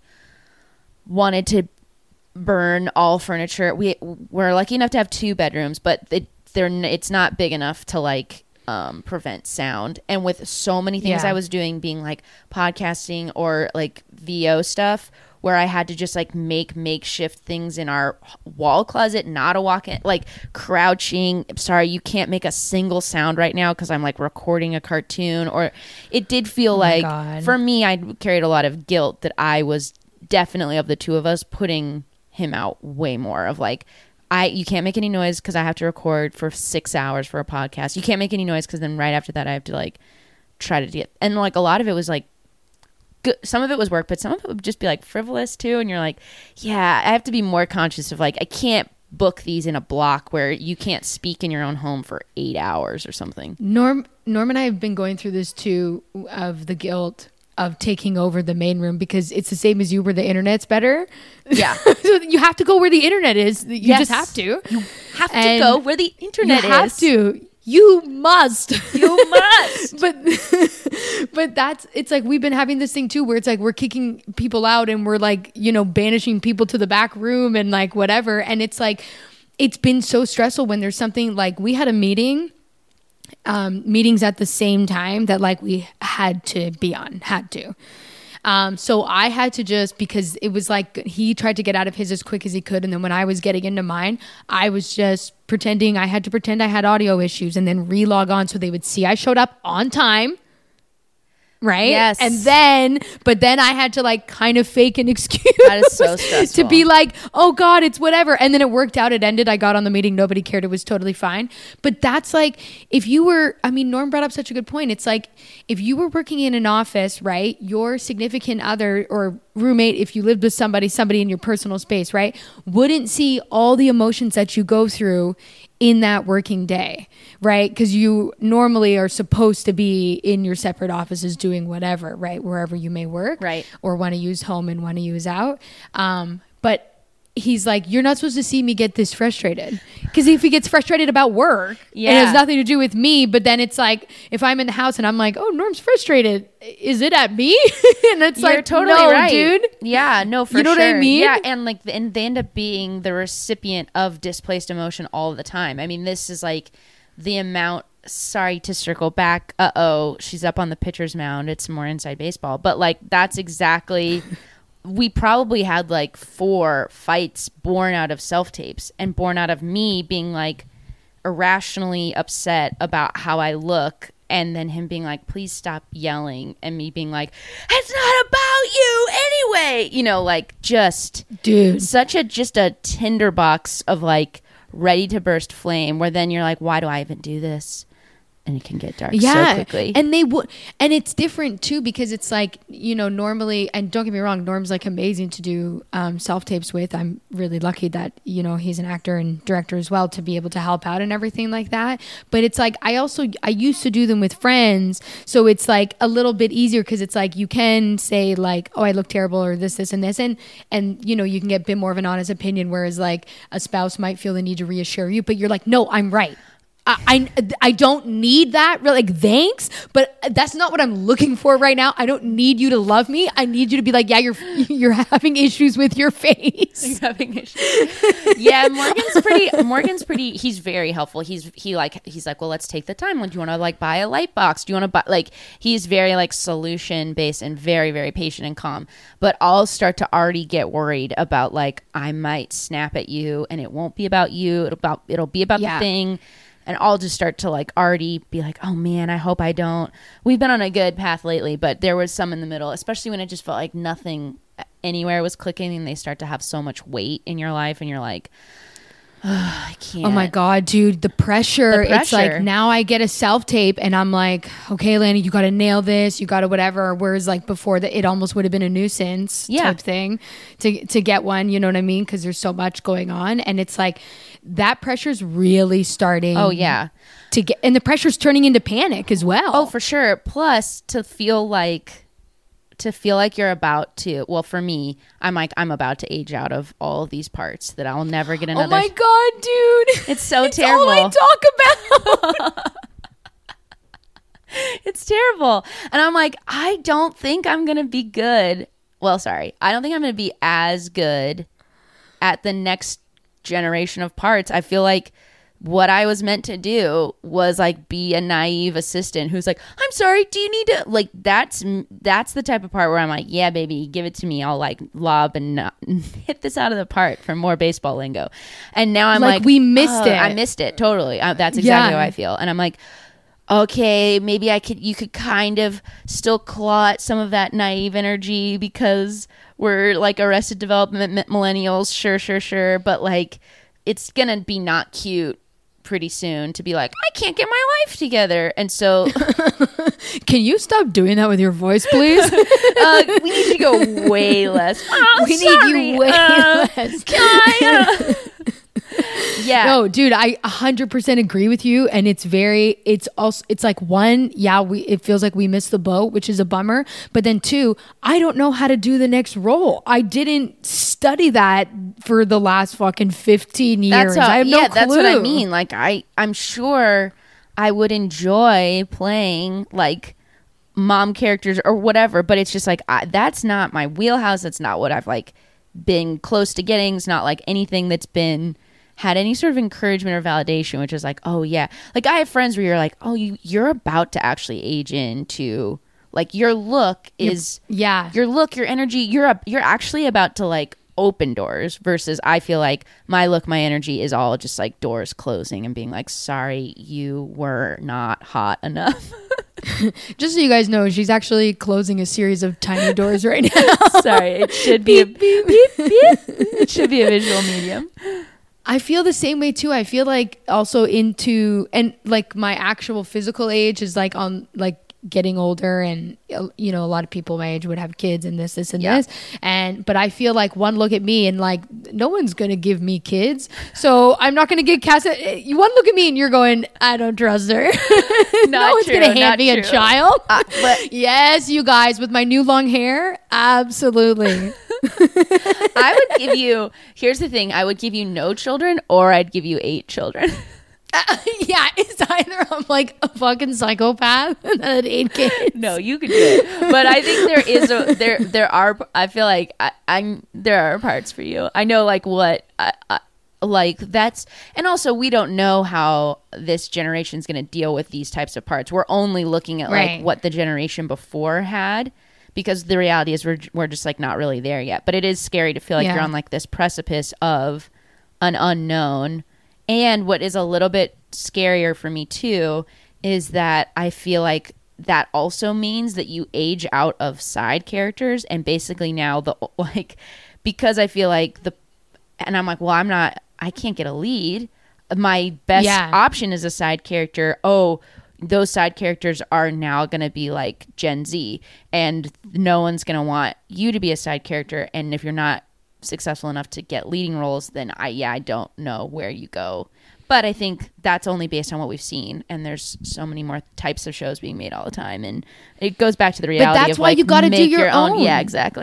wanted to burn all furniture. We, we're lucky enough to have two bedrooms, but it, they're, n- it's not big enough to like, um prevent sound. And with so many things Yeah. I was doing, being like podcasting or like V O stuff, where I had to just like make makeshift things in our wall closet, not a walk-in, like crouching. Sorry, you can't make a single sound right now because I'm like recording a cartoon. Or it did feel Oh my like God. for me, I carried a lot of guilt that I was definitely, of the two of us, putting him out way more of like, I you can't make any noise because I have to record for six hours for a podcast. You can't make any noise because then right after that I have to like try to get, and like a lot of it was like good. Some of it was work, but some of it would just be like frivolous too. And you're like, yeah, I have to be more conscious of like, I can't book these in a block where you can't speak in your own home for eight hours or something. Norm, Norm and I have been going through this too, of the guilt of taking over the main room, because it's the same as you where the internet's better. Yeah. So you have to go where the internet is. You Yes. just have to. You have to And go where the internet you have is. to. You must. You must. but but that's, it's like we've been having this thing too where it's like we're kicking people out and we're like, you know, banishing people to the back room and like whatever. And it's like, it's been so stressful when there's something like, we had a meeting um meetings at the same time that like we had to be on had to um so I had to just, because it was like he tried to get out of his as quick as he could, and then when I was getting into mine, I was just pretending I had to pretend I had audio issues and then re-log on so they would see I showed up on time, right? Yes. And then but then I had to like kind of fake an excuse That is so stressful. to be like, oh God, it's whatever. And then it worked out. It ended. I got on the meeting. Nobody cared. It was totally fine. But that's like, if you were, I mean, Norm brought up such a good point. It's like, if you were working in an office, right, your significant other or roommate, if you lived with somebody, somebody in your personal space, right, wouldn't see all the emotions that you go through in that working day, right? Because you normally are supposed to be in your separate offices doing whatever, right? Wherever you may work, Right. or want to use home and want to use out. Um, but he's like, you're not supposed to see me get this frustrated, because if he gets frustrated about work, Yeah. it has nothing to do with me. But then it's like, if I'm in the house and I'm like, oh, Norm's frustrated, is it at me? And it's You're like, totally no, right, dude. Yeah, no, for You know what I sure. mean? Yeah, and like, and they end up being the recipient of displaced emotion all the time. I mean, this is like the amount. Sorry to circle back. Uh oh, she's up on the pitcher's mound. It's more inside baseball, but like that's exactly. We probably had like four fights born out of self tapes and born out of me being like irrationally upset about how I look, and then him being like, please stop yelling, and me being like, it's not about you anyway, you know, like just Dude. such a just a tinderbox of like ready to burst flame, where then you're like, why do I even do this? And it can get dark Yeah. so quickly. And they would, and it's different too, because it's like, you know, normally, and don't get me wrong, Norm's like amazing to do um, self tapes with. I'm really lucky that, you know, he's an actor and director as well, to be able to help out and everything like that. But it's like, I also, I used to do them with friends. So it's like a little bit easier, because it's like, you can say like, oh, I look terrible, or this, this, and this. And, and, you know, you can get a bit more of an honest opinion. Whereas like a spouse might feel the need to reassure you, but you're like, no, I'm right. I, I I don't need that. Really, like, thanks, but that's not what I'm looking for right now. I don't need you to love me. I need you to be like, yeah, you're you're having issues with your face. You're having issues. Yeah, Morgan's pretty. Morgan's pretty. He's very helpful. He's he like he's like, well, let's take the time. Like, do you want to like buy a light box? Do you want to buy like? He's very like solution based and very very patient and calm. But I'll start to already get worried about like I might snap at you and it won't be about you. It'll about it'll be about Yeah. the thing. And I'll just start to like already be like, oh man, I hope I don't. We've been on a good path lately, but there was some in the middle, especially when it just felt like nothing anywhere was clicking and they start to have so much weight in your life and you're like, oh, I can't. Oh my God, dude, the pressure. The It's like pressure. now I get a self tape and I'm like, okay, Lanny, you got to nail this. You got to whatever. Whereas like before that, it almost would have been a nuisance Yeah. type thing to, to get one. You know what I mean? Because there's so much going on. And it's like that pressure's really starting. Oh yeah. To get, and the pressure's turning into panic as well. Oh, for sure. Plus to feel like, to feel like you're about to, well, for me, I'm like, I'm about to age out of all of these parts that I'll never get another. Oh my God, dude. It's so It's terrible. all I talk about. It's terrible. And I'm like, I don't think I'm going to be good. Well, sorry. I don't think I'm going to be as good at the next generation of parts. I feel like what I was meant to do was like be a naive assistant who's like, I'm sorry, do you need to like that's that's the type of part where I'm like, yeah, baby, give it to me. I'll like lob and not, hit this out of the park for more baseball lingo. And now I'm Like, like, we missed oh, it. I missed it totally. I, that's exactly Yeah. how I feel. And I'm like, okay, maybe I could you could kind of still claw at some of that naive energy because we're like Arrested Development millennials, sure, sure, sure. But like it's gonna be not cute pretty soon to be like, I can't get my life together. And so Can you stop doing that with your voice, please? uh, we need to go way less. Oh, we sorry. need you way Uh, less. can I, uh, yeah. No, dude, I one hundred percent agree with you. And it's very, it's also, it's like one, yeah, we, it feels like we missed the boat, which is a bummer. But then two, I don't know how to do the next role. I didn't study that for the last fucking fifteen years. That's how, I have yeah, no clue. that's what I mean. Like I, I'm sure I would enjoy playing like mom characters or whatever, but it's just like I, that's not my wheelhouse. That's not what I've like been close to getting. It's not like anything that's been had any sort of encouragement or validation, which is like, oh yeah, like I have friends where you're like, oh, you you're about to actually age into like your look is Yeah. your look, your energy, you're up, you're actually about to like open doors versus I feel like my look, my energy is all just like doors closing and being like, sorry, you were not hot enough. Just so you guys know, she's actually closing a series of tiny doors right now. Sorry, it should be a beep, beep, beep. It should be a visual medium. I feel the same way too. I feel like also into, and like my actual physical age is like on like getting older, and you know a lot of people my age would have kids and this this and Yeah. this, and but I feel like one look at me and like no one's gonna give me kids, so I'm not gonna get cast. You one look at me and you're going, I don't trust her. no Not one's true, gonna hand not me a true. child. Uh, but Yes, you guys, with my new long hair, absolutely. I would give you, here's the thing, I would give you no children or I'd give you eight children. Yeah, it's either I'm like a fucking psychopath and then eight kids. No, you could do it. But I think there is a there there are I feel like I, I'm there are parts for you. I know like what I, I, like that's, and also we don't know how this generation is going to deal with these types of parts. We're only looking at Right. like what the generation before had, because the reality is we're we're just like not really there yet. But it is scary to feel like Yeah. you're on like this precipice of an unknown. And what is a little bit scarier for me too is that I feel like that also means that you age out of side characters, and basically now the like, because I feel like the, and I'm like, well, I'm not, I can't get a lead. My best Yeah. option is a side character. Oh, those side characters are now going to be like Gen Z, and no one's going to want you to be a side character. And if you're not successful enough to get leading roles, then I yeah I don't know where you go. But I think that's only based on what we've seen, and there's so many more types of shows being made all the time, and it goes back to the reality that's of why like you gotta do make your own. own. Yeah, exactly.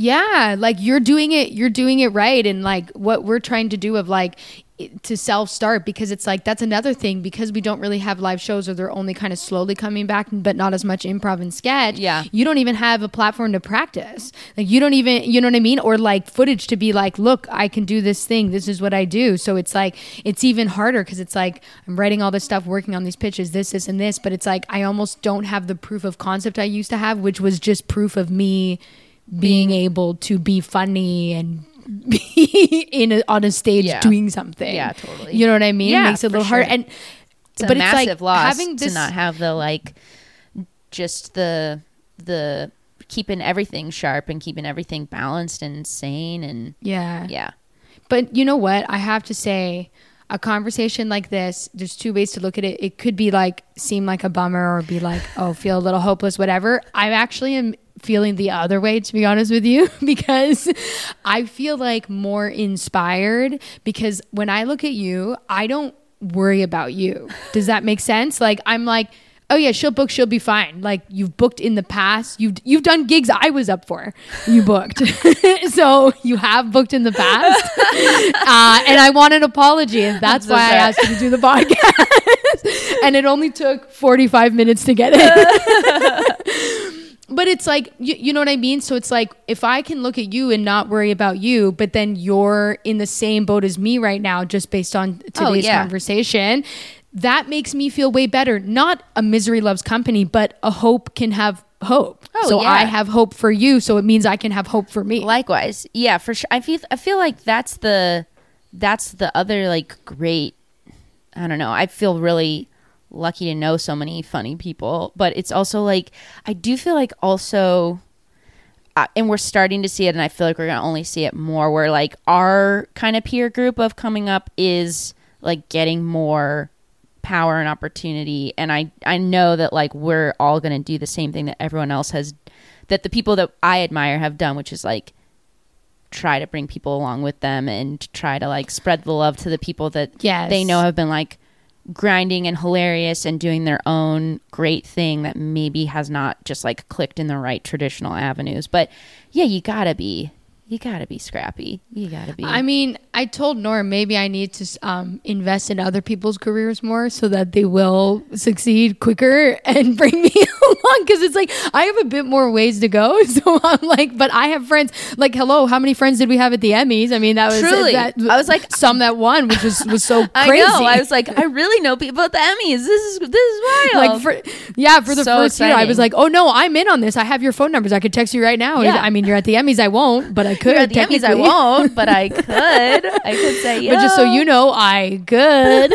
Yeah, like you're doing it, you're doing it right. And like what we're trying to do of like to self-start, because it's like that's another thing, because we don't really have live shows, or they're only kind of slowly coming back, but not as much improv and sketch. Yeah. You don't even have a platform to practice. Like you don't even, you know what I mean? Or like footage to be like, look, I can do this thing. This is what I do. So it's like, it's even harder because it's like I'm writing all this stuff, working on these pitches, this, this, and this. But it's like I almost don't have the proof of concept I used to have, which was just proof of me being able to be funny and be in a, on a stage Yeah. doing something. Yeah, totally. You know what I mean? Yeah, Makes it a for little hard. sure. And It's a but massive it's like loss having this to not have the like just the the keeping everything sharp and keeping everything balanced and sane and yeah. yeah. But you know what? I have to say, a conversation like this, there's two ways to look at it. It could be like, seem like a bummer, or be like, oh, feel a little hopeless, whatever. I actually am feeling the other way, to be honest with you, because I feel like more inspired, because when I look at you, I don't worry about you. Does that make sense? Like, I'm like, oh yeah, she'll book, she'll be fine. Like, you've booked in the past. You've you've done gigs I was up for. You booked. So you have booked in the past. Uh, and I want an apology. And that's why I asked you to do the podcast. And it only took forty-five minutes to get it. But it's like, you, you know what I mean? So it's like, if I can look at you and not worry about you, but then you're in the same boat as me right now, just based on today's Oh, yeah. conversation, that makes me feel way better. Not a misery loves company, but a hope can have hope. Oh, so yeah. I have hope for you, so it means I can have hope for me. Likewise. Yeah, for sure. I feel I feel like that's the that's the other like great, I don't know. I feel really lucky to know so many funny people, but it's also like I do feel like also uh, and we're starting to see it, and I feel like we're going to only see it more, where like our kind of peer group of coming up is like getting more power and opportunity. And I, I know that like we're all going to do the same thing that everyone else has, that the people that I admire have done, which is like try to bring people along with them and try to like spread the love to the people that Yes. they know have been like grinding and hilarious and doing their own great thing that maybe has not just like clicked in the right traditional avenues. But yeah, you gotta be You gotta be scrappy. You gotta be. I mean, I told Nora maybe I need to um, invest in other people's careers more so that they will succeed quicker and bring me along. Because it's like I have a bit more ways to go. So I'm like, but I have friends. Like, hello, how many friends did we have at the Emmys? I mean, that was Truly. That, I was like- some that won, which was was so I crazy. know. I was like, I really know people at the Emmys. This is this is wild. Like for yeah, for the So first year, I exciting. was like, "Oh no, I'm in on this. I have your phone numbers. I could text you right now." Yeah. I mean, you're at the Emmys. I won't, but I could. You're at the Emmys, I technically. won't, but I could. I could say, Yo. But just so you know, I could.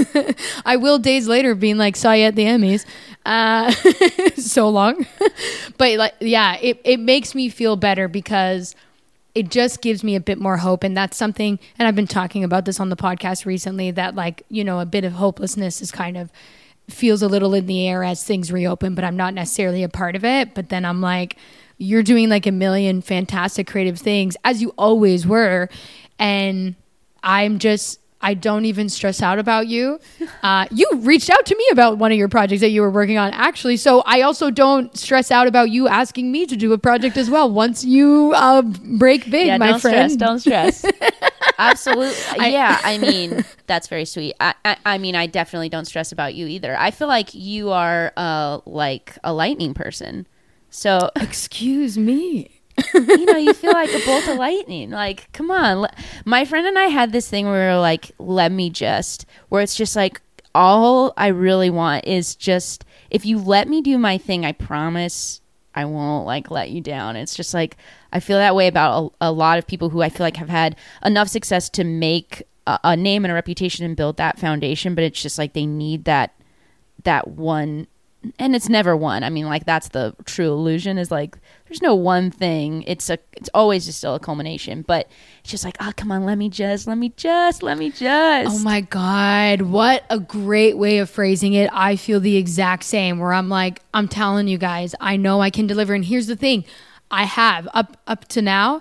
I will days later being like, saw you at the Emmys. Uh, so long. But like, yeah, it, it makes me feel better because it just gives me a bit more hope. And that's something, and I've been talking about this on the podcast recently, that like, you know, a bit of hopelessness is kind of feels a little in the air as things reopen, but I'm not necessarily a part of it. But then I'm like, you're doing like a million fantastic creative things, as you always were. And I'm just, I don't even stress out about you. Uh, you reached out to me about one of your projects that you were working on, actually. So I also don't stress out about you asking me to do a project as well once you uh, break big, yeah, my don't friend. stress, don't stress. Absolutely. I- yeah, I mean, that's very sweet. I, I, I mean, I definitely don't stress about you either. I feel like you are uh, like a lightning person. So, Excuse me. you know, you feel like a bolt of lightning. Like, come on. Le- My friend and I had this thing where we were like, let me just, where it's just like, all I really want is just, if you let me do my thing, I promise I won't like let you down. It's just like, I feel that way about a, a lot of people who I feel like have had enough success to make a, a name and a reputation and build that foundation. But it's just like, they need that, that one. And it's never one. I mean, like, that's the true illusion, is like there's no one thing. It's a it's always just still a culmination. But it's just like, oh, come on, let me just, let me just, let me just. Oh my God. What a great way of phrasing it. I feel the exact same, where I'm like, I'm telling you guys, I know I can deliver. And here's the thing. I have up up to now,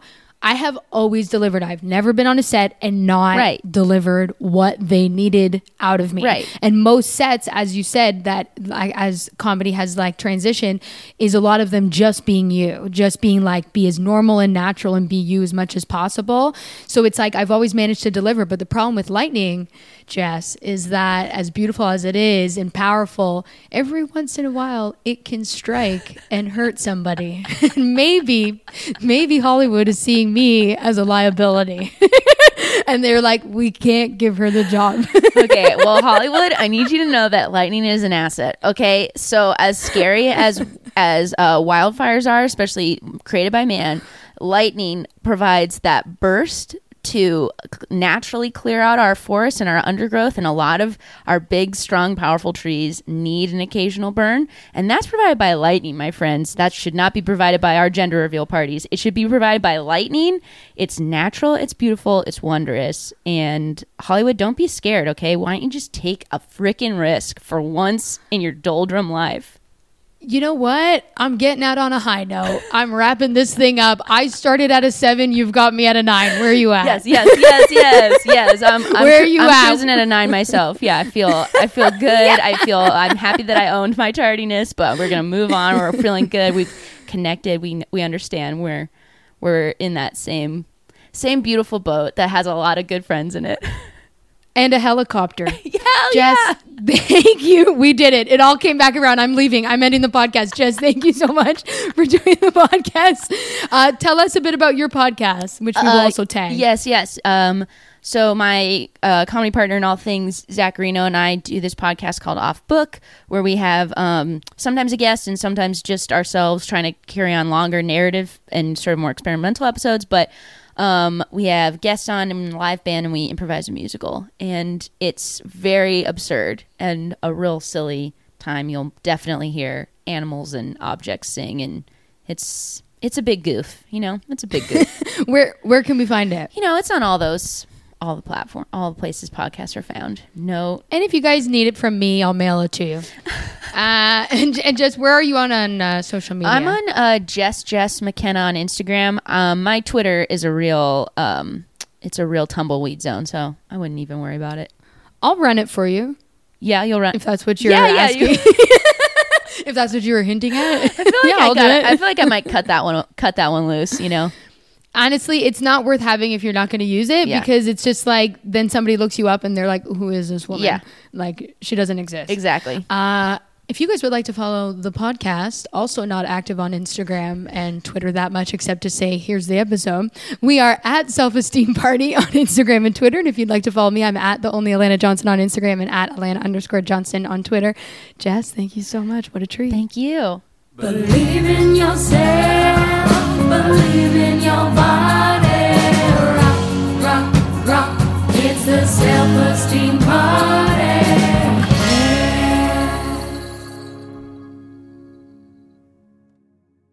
I have always delivered. I've never been on a set and not Right. delivered what they needed out of me. Right. And most sets, as you said, that like as comedy has like transitioned, is a lot of them just being you, just being like be as normal and natural and be you as much as possible. So it's like I've always managed to deliver. But the problem with Lightning, Jess, is that as beautiful as it is and powerful, every once in a while it can strike and hurt somebody. maybe, maybe Hollywood is seeing me as a liability. And they're like, we can't give her the job. Okay, well, Hollywood, I need you to know that lightning is an asset. Okay, so as scary as as uh, wildfires are, especially created by man, lightning provides that burst to naturally clear out our forests and our undergrowth, and a lot of our big, strong, powerful trees need an occasional burn, and that's provided by lightning, my friends. That should not be provided by our gender reveal parties. It should be provided by lightning. It's natural, it's beautiful, it's wondrous, and Hollywood, don't be scared, okay? Why don't you just take a freaking risk for once in your doldrum life? You know what? I'm getting out on a high note. I'm wrapping this thing up. I started at a seven. You've got me at a nine. Where are you at? Yes, yes, yes, yes, yes. I'm, I'm, Where are you I'm at? cruising at a nine myself. Yeah, I feel, I feel good. I feel, I'm happy that I owned my tardiness, but we're gonna move on. We're feeling good. We've connected. We we understand. We're we're in that same same beautiful boat that has a lot of good friends in it. And a helicopter. Hell Jess, yeah. thank you. We did it. It all came back around. I'm leaving. I'm ending the podcast. Jess, thank you so much for doing the podcast. Uh, tell us a bit about your podcast, which we will Uh, also tag. Yes, yes. Um, so my uh, comedy partner in all things, Zach Reno, and I do this podcast called Off Book, where we have um, sometimes a guest and sometimes just ourselves trying to carry on longer narrative and sort of more experimental episodes. But um, we have guests on and a live band, and we improvise a musical. And it's very absurd and a real silly time. You'll definitely hear animals and objects sing, and it's it's a big goof. You know, it's a big goof. Where where can we find it? You know, it's on all those, all the platform, all the places podcasts are found. No, And if you guys need it from me, I'll mail it to you. uh, and, and just where are you on on uh, social media? I'm on uh, Jess Jess McKenna on Instagram. Um, my Twitter is a real, um, it's a real tumbleweed zone, so I wouldn't even worry about it. I'll run it for you Yeah, you'll run. if that's what you're Yeah, yeah, asking. you- If that's what you were hinting at. I feel like yeah, I, I'll do gotta, it. I feel like I might cut that one, cut that one loose. You know. Honestly, it's not worth having if you're not going to use it Yeah. because it's just like then somebody looks you up and they're like, who is this woman? Yeah. Like she doesn't exist. Exactly. Uh, if you guys would like to follow the podcast, also not active on Instagram and Twitter that much except to say, here's the episode. We are at Self Esteem Party on Instagram and Twitter. And if you'd like to follow me, I'm at the only Alana Johnson on Instagram and at Alana underscore Johnson on Twitter. Jess, thank you so much. What a treat. Thank you. Believe in yourself, believe in your body. Rock, rock, rock. It's the self-esteem party.